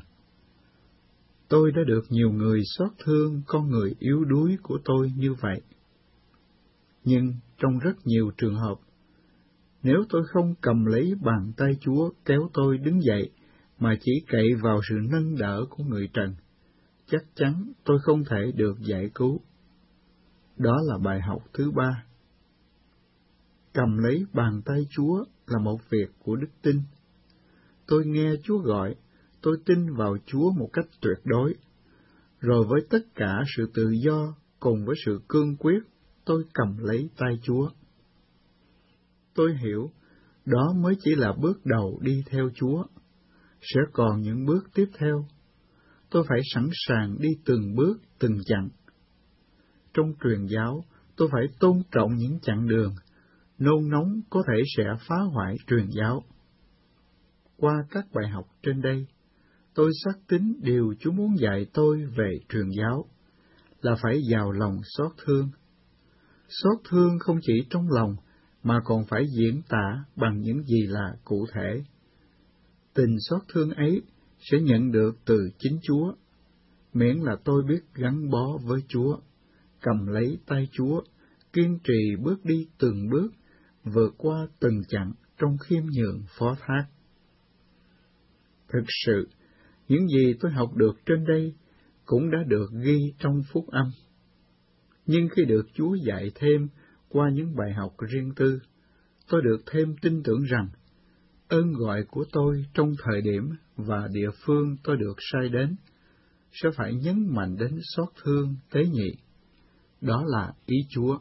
Tôi đã được nhiều người xót thương con người yếu đuối của tôi như vậy. Nhưng trong rất nhiều trường hợp, nếu tôi không cầm lấy bàn tay Chúa kéo tôi đứng dậy, mà chỉ cậy vào sự nâng đỡ của người trần, chắc chắn tôi không thể được giải cứu. Đó là bài học thứ ba. Cầm lấy bàn tay Chúa là một việc của đức tin. Tôi nghe Chúa gọi, tôi tin vào Chúa một cách tuyệt đối. Rồi với tất cả sự tự do cùng với sự cương quyết, tôi cầm lấy tay Chúa. Tôi hiểu, đó mới chỉ là bước đầu đi theo Chúa. Sẽ còn những bước tiếp theo. Tôi phải sẵn sàng đi từng bước, từng chặng. Trong truyền giáo, tôi phải tôn trọng những chặng đường, nôn nóng có thể sẽ phá hoại truyền giáo. Qua các bài học trên đây, tôi xác tín điều Chúa muốn dạy tôi về truyền giáo, là phải giàu lòng xót thương. Xót thương không chỉ trong lòng, mà còn phải diễn tả bằng những gì là cụ thể. Tình xót thương ấy sẽ nhận được từ chính Chúa, miễn là tôi biết gắn bó với Chúa, cầm lấy tay Chúa, kiên trì bước đi từng bước, vượt qua từng chặng trong khiêm nhường phó thác. Thực sự, những gì tôi học được trên đây cũng đã được ghi trong phúc âm. Nhưng khi được Chúa dạy thêm qua những bài học riêng tư, tôi được thêm tin tưởng rằng ơn gọi của tôi trong thời điểm và địa phương tôi được sai đến sẽ phải nhấn mạnh đến xót thương tế nhị. Đó là ý Chúa.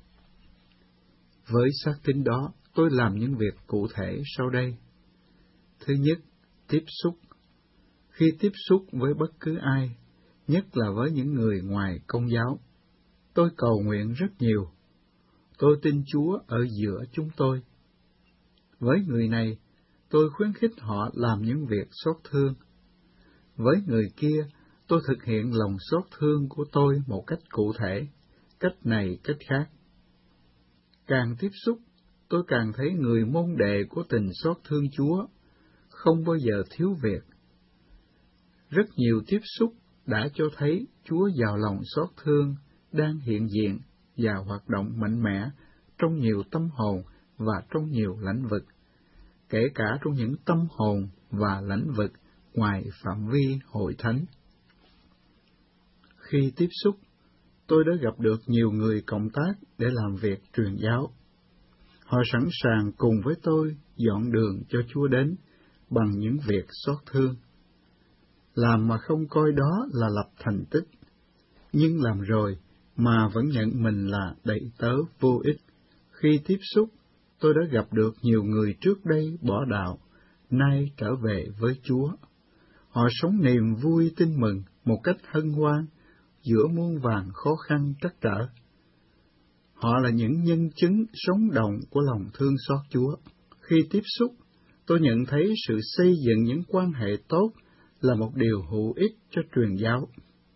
Với xác tín đó, tôi làm những việc cụ thể sau đây. Thứ nhất, tiếp xúc. Khi tiếp xúc với bất cứ ai, nhất là với những người ngoài Công giáo, tôi cầu nguyện rất nhiều. Tôi tin Chúa ở giữa chúng tôi. Với người này, tôi khuyến khích họ làm những việc xót thương. Với người kia, tôi thực hiện lòng xót thương của tôi một cách cụ thể, cách này cách khác. Càng tiếp xúc, tôi càng thấy người môn đệ của tình xót thương Chúa, không bao giờ thiếu việc. Rất nhiều tiếp xúc đã cho thấy Chúa giàu lòng xót thương đang hiện diện và hoạt động mạnh mẽ trong nhiều tâm hồn và trong nhiều lĩnh vực, kể cả trong những tâm hồn và lĩnh vực ngoài phạm vi hội thánh. Khi tiếp xúc, tôi đã gặp được nhiều người cộng tác để làm việc truyền giáo. Họ sẵn sàng cùng với tôi dọn đường cho Chúa đến bằng những việc xót thương. Làm mà không coi đó là lập thành tích, nhưng làm rồi mà vẫn nhận mình là đầy tớ vô ích. Khi tiếp xúc, tôi đã gặp được nhiều người trước đây bỏ đạo, nay trở về với Chúa. Họ sống niềm vui tin mừng một cách hân hoan giữa muôn vàn khó khăn trắc trở. Họ là những nhân chứng sống động của lòng thương xót Chúa. Khi tiếp xúc, tôi nhận thấy sự xây dựng những quan hệ tốt là một điều hữu ích cho truyền giáo.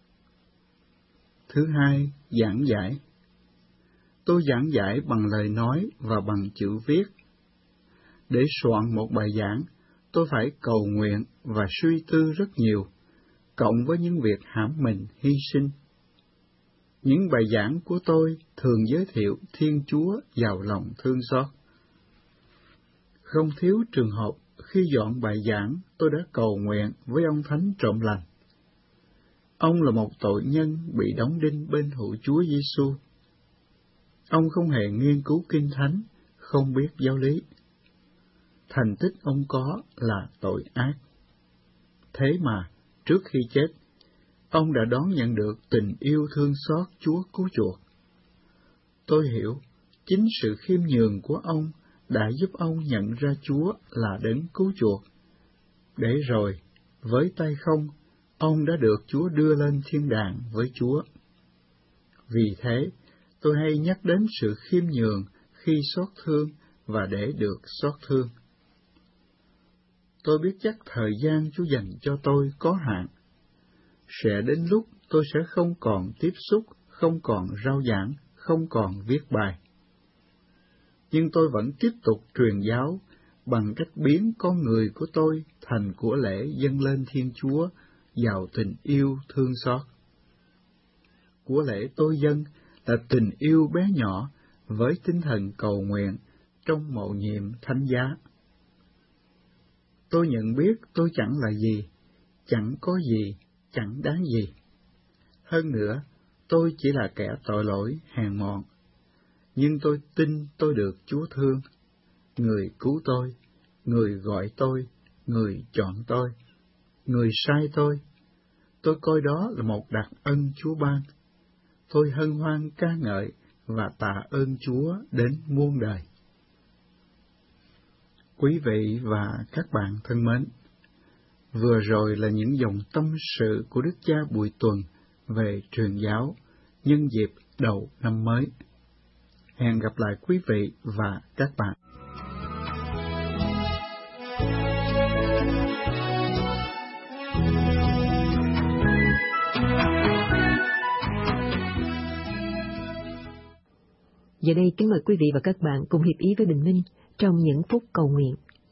Thứ hai, giảng giải. Tôi giảng giải bằng lời nói và bằng chữ viết. Để soạn một bài giảng, tôi phải cầu nguyện và suy tư rất nhiều, cộng với những việc hãm mình hy sinh. Những bài giảng của tôi thường giới thiệu Thiên Chúa giàu lòng thương xót. Không thiếu trường hợp khi dọn bài giảng, tôi đã cầu nguyện với ông Thánh Trộm Lành. Ông là một tội nhân bị đóng đinh bên hữu Chúa Giêsu. Ông không hề nghiên cứu Kinh Thánh, không biết giáo lý. Thành tích ông có là tội ác. Thế mà, trước khi chết, ông đã đón nhận được tình yêu thương xót Chúa cứu chuộc. Tôi hiểu, chính sự khiêm nhường của ông đã giúp ông nhận ra Chúa là đấng cứu chuộc. Để rồi, với tay không, ông đã được Chúa đưa lên thiên đàng với Chúa. Vì thế, tôi hay nhắc đến sự khiêm nhường khi xót thương và để được xót thương. Tôi biết chắc thời gian Chúa dành cho tôi có hạn. Sẽ đến lúc tôi sẽ không còn tiếp xúc, không còn rao giảng, không còn viết bài. Nhưng tôi vẫn tiếp tục truyền giáo bằng cách biến con người của tôi thành của lễ dâng lên Thiên Chúa giàu tình yêu thương xót. Của lễ tôi dâng là tình yêu bé nhỏ với tinh thần cầu nguyện trong mầu nhiệm thánh giá. Tôi nhận biết tôi chẳng là gì, chẳng có gì, chẳng đáng gì. Hơn nữa, tôi chỉ là kẻ tội lỗi hèn mọn. Nhưng tôi tin tôi được Chúa thương, người cứu tôi, người gọi tôi, người chọn tôi, người sai tôi. Tôi coi đó là một đặc ân Chúa ban. Tôi hân hoan ca ngợi và tạ ơn Chúa đến muôn đời. Quý vị và các bạn thân mến, vừa rồi là những dòng tâm sự của Đức Cha Bùi Tuần về truyền giáo nhân dịp đầu năm mới. Hẹn gặp lại quý vị và các bạn. Giờ đây kính mời quý vị và các bạn cùng hiệp ý với Bình Minh trong những phút cầu nguyện.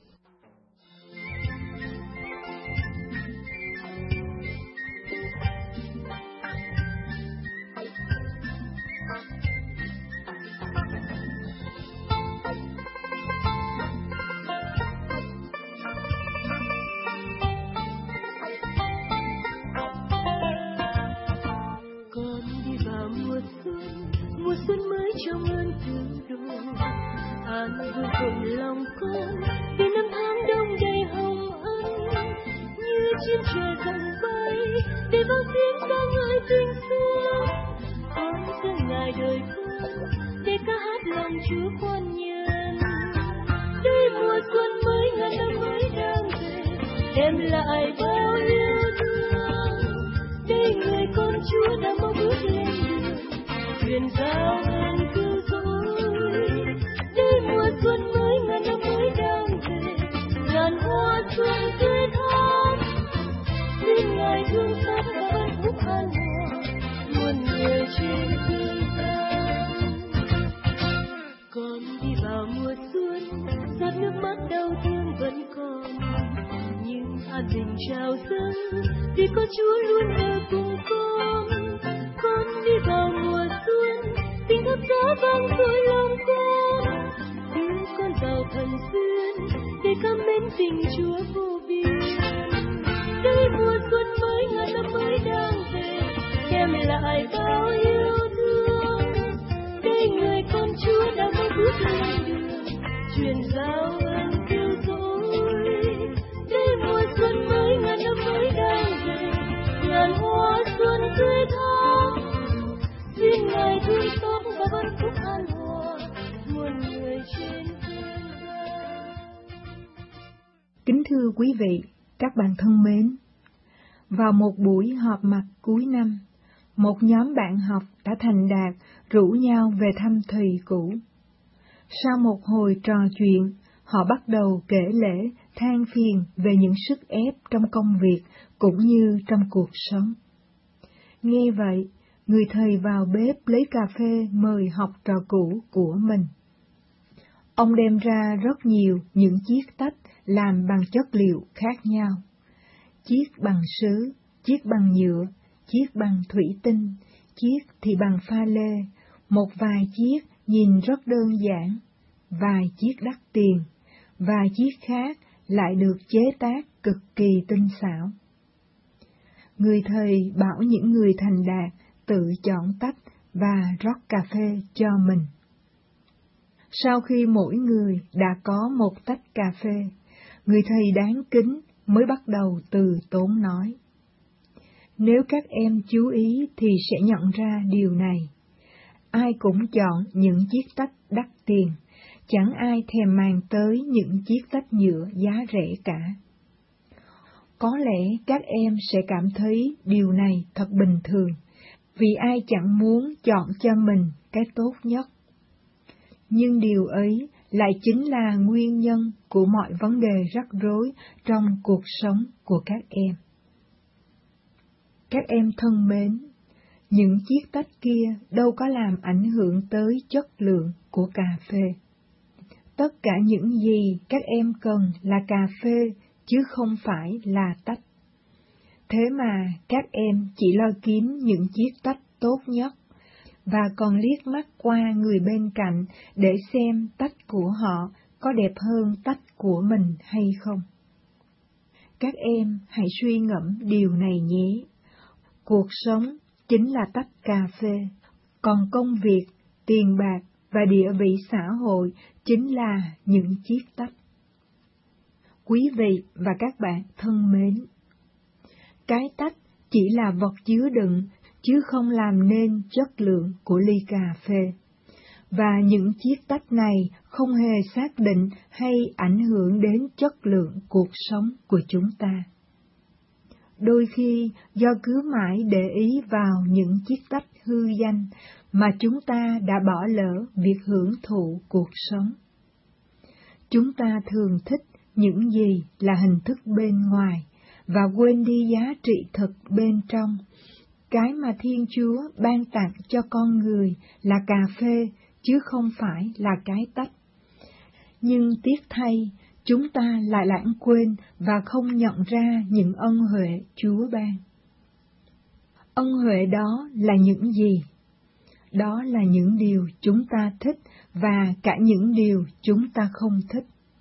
Trong ơn cứu độ an vui cùng lòng con vì năm tháng đông đầy hồng ân như chim trời dần bay để vang tiếng ca ngợi tình xưa. Con dâng ngài đời con để ca hát lòng Chúa quan nhân. Đây mùa xuân mới ngàn năm mới đang về đem lại bao yêu thương. Đây người con Chúa đã mau bước lên đường truyền giao ơn cứu rỗi. Đây mùa xuân mới ngàn năm mới đang về ngàn hoa xuân tươi thắm. Xin ngài thương xót và ban phúc an hòa muôn người trên thương gian. Con đi vào mùa xuân giọt nước mắt đau thương vẫn còn, nhưng an bình trào dâng vì có Chúa luôn ở cùng con. Con đi vào mùa xuân tình thắp gió vang dội lòng con, đưa con vào thần duyên để cảm mến tình Chúa vô biên. Đây mùa xuân mới ngàn năm mới đang về đem lại bao yêu thương. Đây người con Chúa đã mới bước lên đường truyền giao ơn cứu rỗi. Đây mùa xuân mới ngàn năm mới đang về ngàn hoa xuân tươi thắm. Xin ngài thương xót và ban phúc an hòa muôn người trên thiên gian. Kính thưa quý vị, các bạn thân mến, vào một buổi họp mặt cuối năm, một nhóm bạn học đã thành đạt rủ nhau về thăm thầy cũ. Sau một hồi trò chuyện, họ bắt đầu kể lể than phiền về những sức ép trong công việc cũng như trong cuộc sống. Nghe vậy, người thầy vào bếp lấy cà phê mời học trò cũ của mình. Ông đem ra rất nhiều những chiếc tách làm bằng chất liệu khác nhau. Chiếc bằng sứ, chiếc bằng nhựa, chiếc bằng thủy tinh, chiếc thì bằng pha lê, một vài chiếc nhìn rất đơn giản, vài chiếc đắt tiền, vài chiếc khác lại được chế tác cực kỳ tinh xảo. Người thầy bảo những người thành đạt tự chọn tách và rót cà phê cho mình. Sau khi mỗi người đã có một tách cà phê, người thầy đáng kính mới bắt đầu từ tốn nói. Nếu các em chú ý thì sẽ nhận ra điều này. Ai cũng chọn những chiếc tách đắt tiền, chẳng ai thèm màng tới những chiếc tách nhựa giá rẻ cả. Có lẽ các em sẽ cảm thấy điều này thật bình thường, vì ai chẳng muốn chọn cho mình cái tốt nhất. Nhưng điều ấy lại chính là nguyên nhân của mọi vấn đề rắc rối trong cuộc sống của các em. Các em thân mến, những chiếc tách kia đâu có làm ảnh hưởng tới chất lượng của cà phê. Tất cả những gì các em cần là cà phê, chứ không phải là tách. Thế mà các em chỉ lo kiếm những chiếc tách tốt nhất, và còn liếc mắt qua người bên cạnh để xem tách của họ có đẹp hơn tách của mình hay không. Các em hãy suy ngẫm điều này nhé. Cuộc sống chính là tách cà phê, còn công việc, tiền bạc và địa vị xã hội chính là những chiếc tách. Quý vị và các bạn thân mến, cái tách chỉ là vật chứa đựng, chứ không làm nên chất lượng của ly cà phê. Và những chiếc tách này không hề xác định hay ảnh hưởng đến chất lượng cuộc sống của chúng ta. Đôi khi, do cứ mãi để ý vào những chiếc tách hư danh mà chúng ta đã bỏ lỡ việc hưởng thụ cuộc sống. Chúng ta thường thích những gì là hình thức bên ngoài và quên đi giá trị thực bên trong. Cái mà Thiên Chúa ban tặng cho con người là cà phê, chứ không phải là cái tách. Nhưng tiếc thay, chúng ta lại lãng quên và không nhận ra những ân huệ Chúa ban. Ân huệ đó là những gì? Đó là những điều chúng ta thích và cả những điều chúng ta không thích.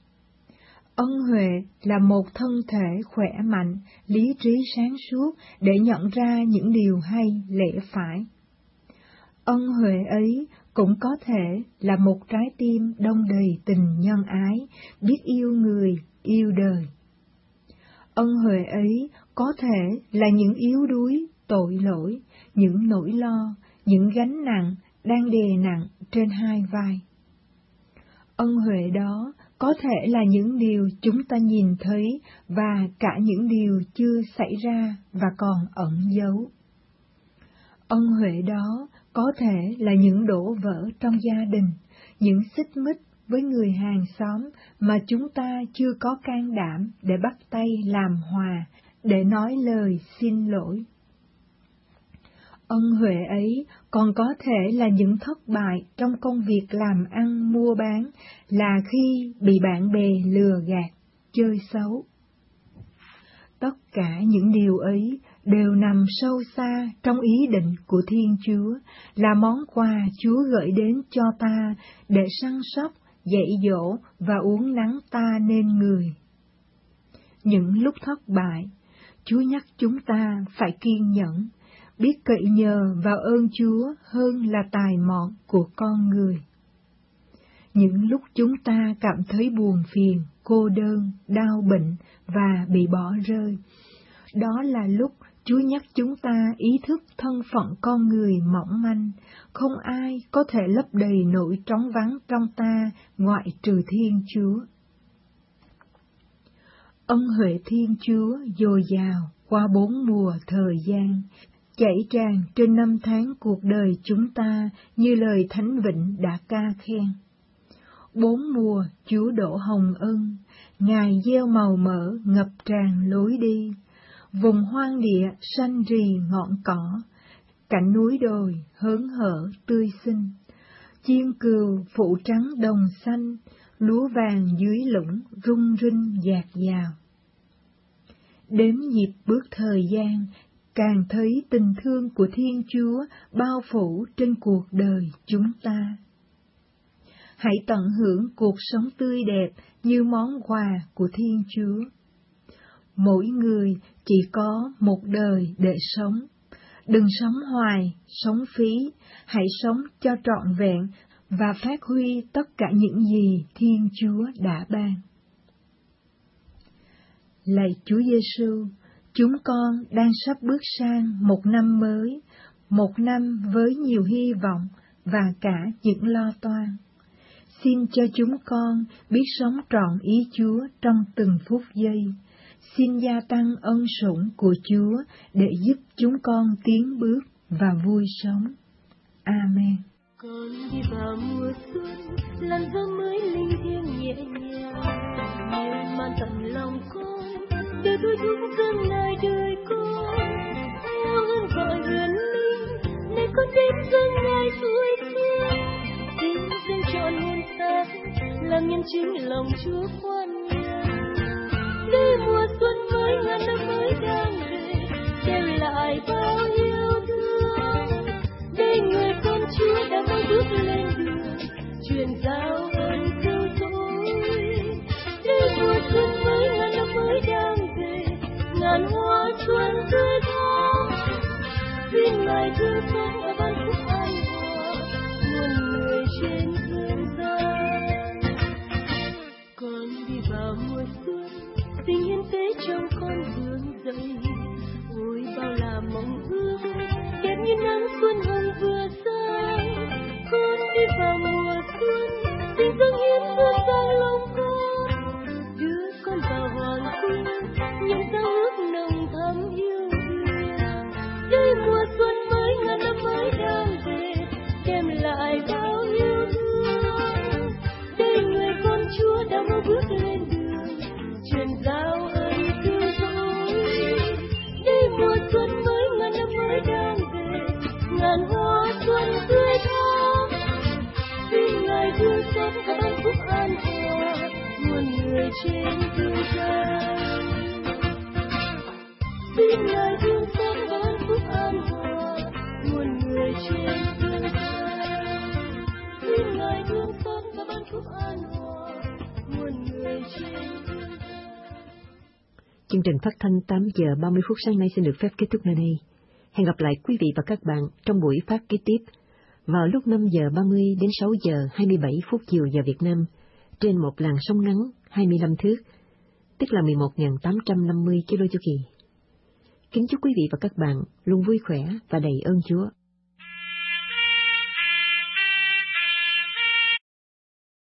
Ân huệ là một thân thể khỏe mạnh, lý trí sáng suốt để nhận ra những điều hay lẽ phải. Ân huệ ấy cũng có thể là một trái tim đong đầy tình nhân ái, biết yêu người, yêu đời. Ân huệ ấy có thể là những yếu đuối, tội lỗi, những nỗi lo, những gánh nặng đang đè nặng trên hai vai. Ân huệ đó có thể là những điều chúng ta nhìn thấy và cả những điều chưa xảy ra và còn ẩn giấu. Ân huệ đó có thể là những đổ vỡ trong gia đình, những xích mích với người hàng xóm mà chúng ta chưa có can đảm để bắt tay làm hòa, để nói lời xin lỗi. Ân huệ ấy còn có thể là những thất bại trong công việc làm ăn mua bán, là khi bị bạn bè lừa gạt, chơi xấu. Tất cả những điều ấy đều nằm sâu xa trong ý định của Thiên Chúa, là món quà Chúa gửi đến cho ta để săn sóc, dạy dỗ và uốn nắn ta nên người. Những lúc thất bại, Chúa nhắc chúng ta phải kiên nhẫn, biết cậy nhờ vào ơn Chúa hơn là tài mọn của con người. Những lúc chúng ta cảm thấy buồn phiền, cô đơn, đau bệnh và bị bỏ rơi, đó là lúc Chúa nhắc chúng ta ý thức thân phận con người mỏng manh, không ai có thể lấp đầy nỗi trống vắng trong ta ngoại trừ Thiên Chúa. Ân huệ Thiên Chúa dồi dào qua 4 mùa thời gian, chảy tràn trên 5 tháng cuộc đời chúng ta như lời Thánh Vịnh đã ca khen. 4 mùa Chúa đổ hồng ân, Ngài gieo màu mỡ ngập tràn lối đi, vùng hoang địa xanh rì ngọn cỏ, cảnh núi đồi hớn hở tươi xinh, chim cừu phủ trắng đồng xanh, lúa vàng dưới lũng rung rinh dạt dào. Đếm nhịp bước thời gian, càng thấy tình thương của Thiên Chúa bao phủ trên cuộc đời chúng ta. Hãy tận hưởng cuộc sống tươi đẹp như món quà của Thiên Chúa. Mỗi người chỉ có một đời để sống. Đừng sống hoài, sống phí, hãy sống cho trọn vẹn và phát huy tất cả những gì Thiên Chúa đã ban. Lạy Chúa Giêsu, chúng con đang sắp bước sang một năm mới, một năm với nhiều hy vọng và cả những lo toan. Xin cho chúng con biết sống trọn ý Chúa trong từng phút giây. Xin gia tăng ân sủng của Chúa để giúp chúng con tiến bước và vui sống. Amen. Con đi vào mùa xuân, làn gió mới linh thiêng nhẹ nhàng, như mang tận lòng con, để tôi thúc dâng lại đời con. Theo ơn gọi huyền linh, này con đến dâng ngài tuổi xuân, xin dâng trọn hồn xác, làm nhân chứng lòng Chúa khoan nhàn. Đây mùa xuân mới, ngàn năm mới đang về, đem lại bao yêu thương. Đây người con Chúa đã mau bước lên đường, truyền giao ơn cứu rỗi. Đây mùa xuân mới, ngàn năm mới đang về, ngàn hoa xuân tươi thắm. Xin ngài thương xót và ban phúc an hòa muôn người trên dương gian. Con đi vào mùa xuân, tình hiến tế trong con vương dậy. Ôi bao là mong ước đẹp như nắng xuân hồng vừa sáng. Con đi vào mùa xuân, tình dâng hiến xuân vào lòng con. Đưa con vào hoàng cung, những giao ước nồng thắm yêu thương. Đây mùa xuân mới, ngàn năm mới đang về, đem lại bao yêu thương. Đây người con Chúa đã mau bước lên đường, truyền giao ơn cứu rỗi. Đây mùa xuân mới, ngàn năm mới đang về, ngàn hoa xuân tươi thắm. Xin ngài thương xót và ban phúc an hòa muôn người trên dương gian. Xin ngài thương xót và ban phúc an hòa muôn người trên dương gian. Xin ngài thương xót và ban phúc an hòa muôn người trên dương gian. Chương trình phát thanh 8 giờ 30 phút sáng nay xin được phép kết thúc nơi đây. Hẹn gặp lại quý vị và các bạn trong buổi phát kế tiếp vào lúc 5 giờ 30 đến 6 giờ 27 phút chiều giờ Việt Nam trên một làn sóng ngắn 25 thước, tức là 11.850 km chu kỳ. Kính chúc quý vị và các bạn luôn vui khỏe và đầy ơn Chúa.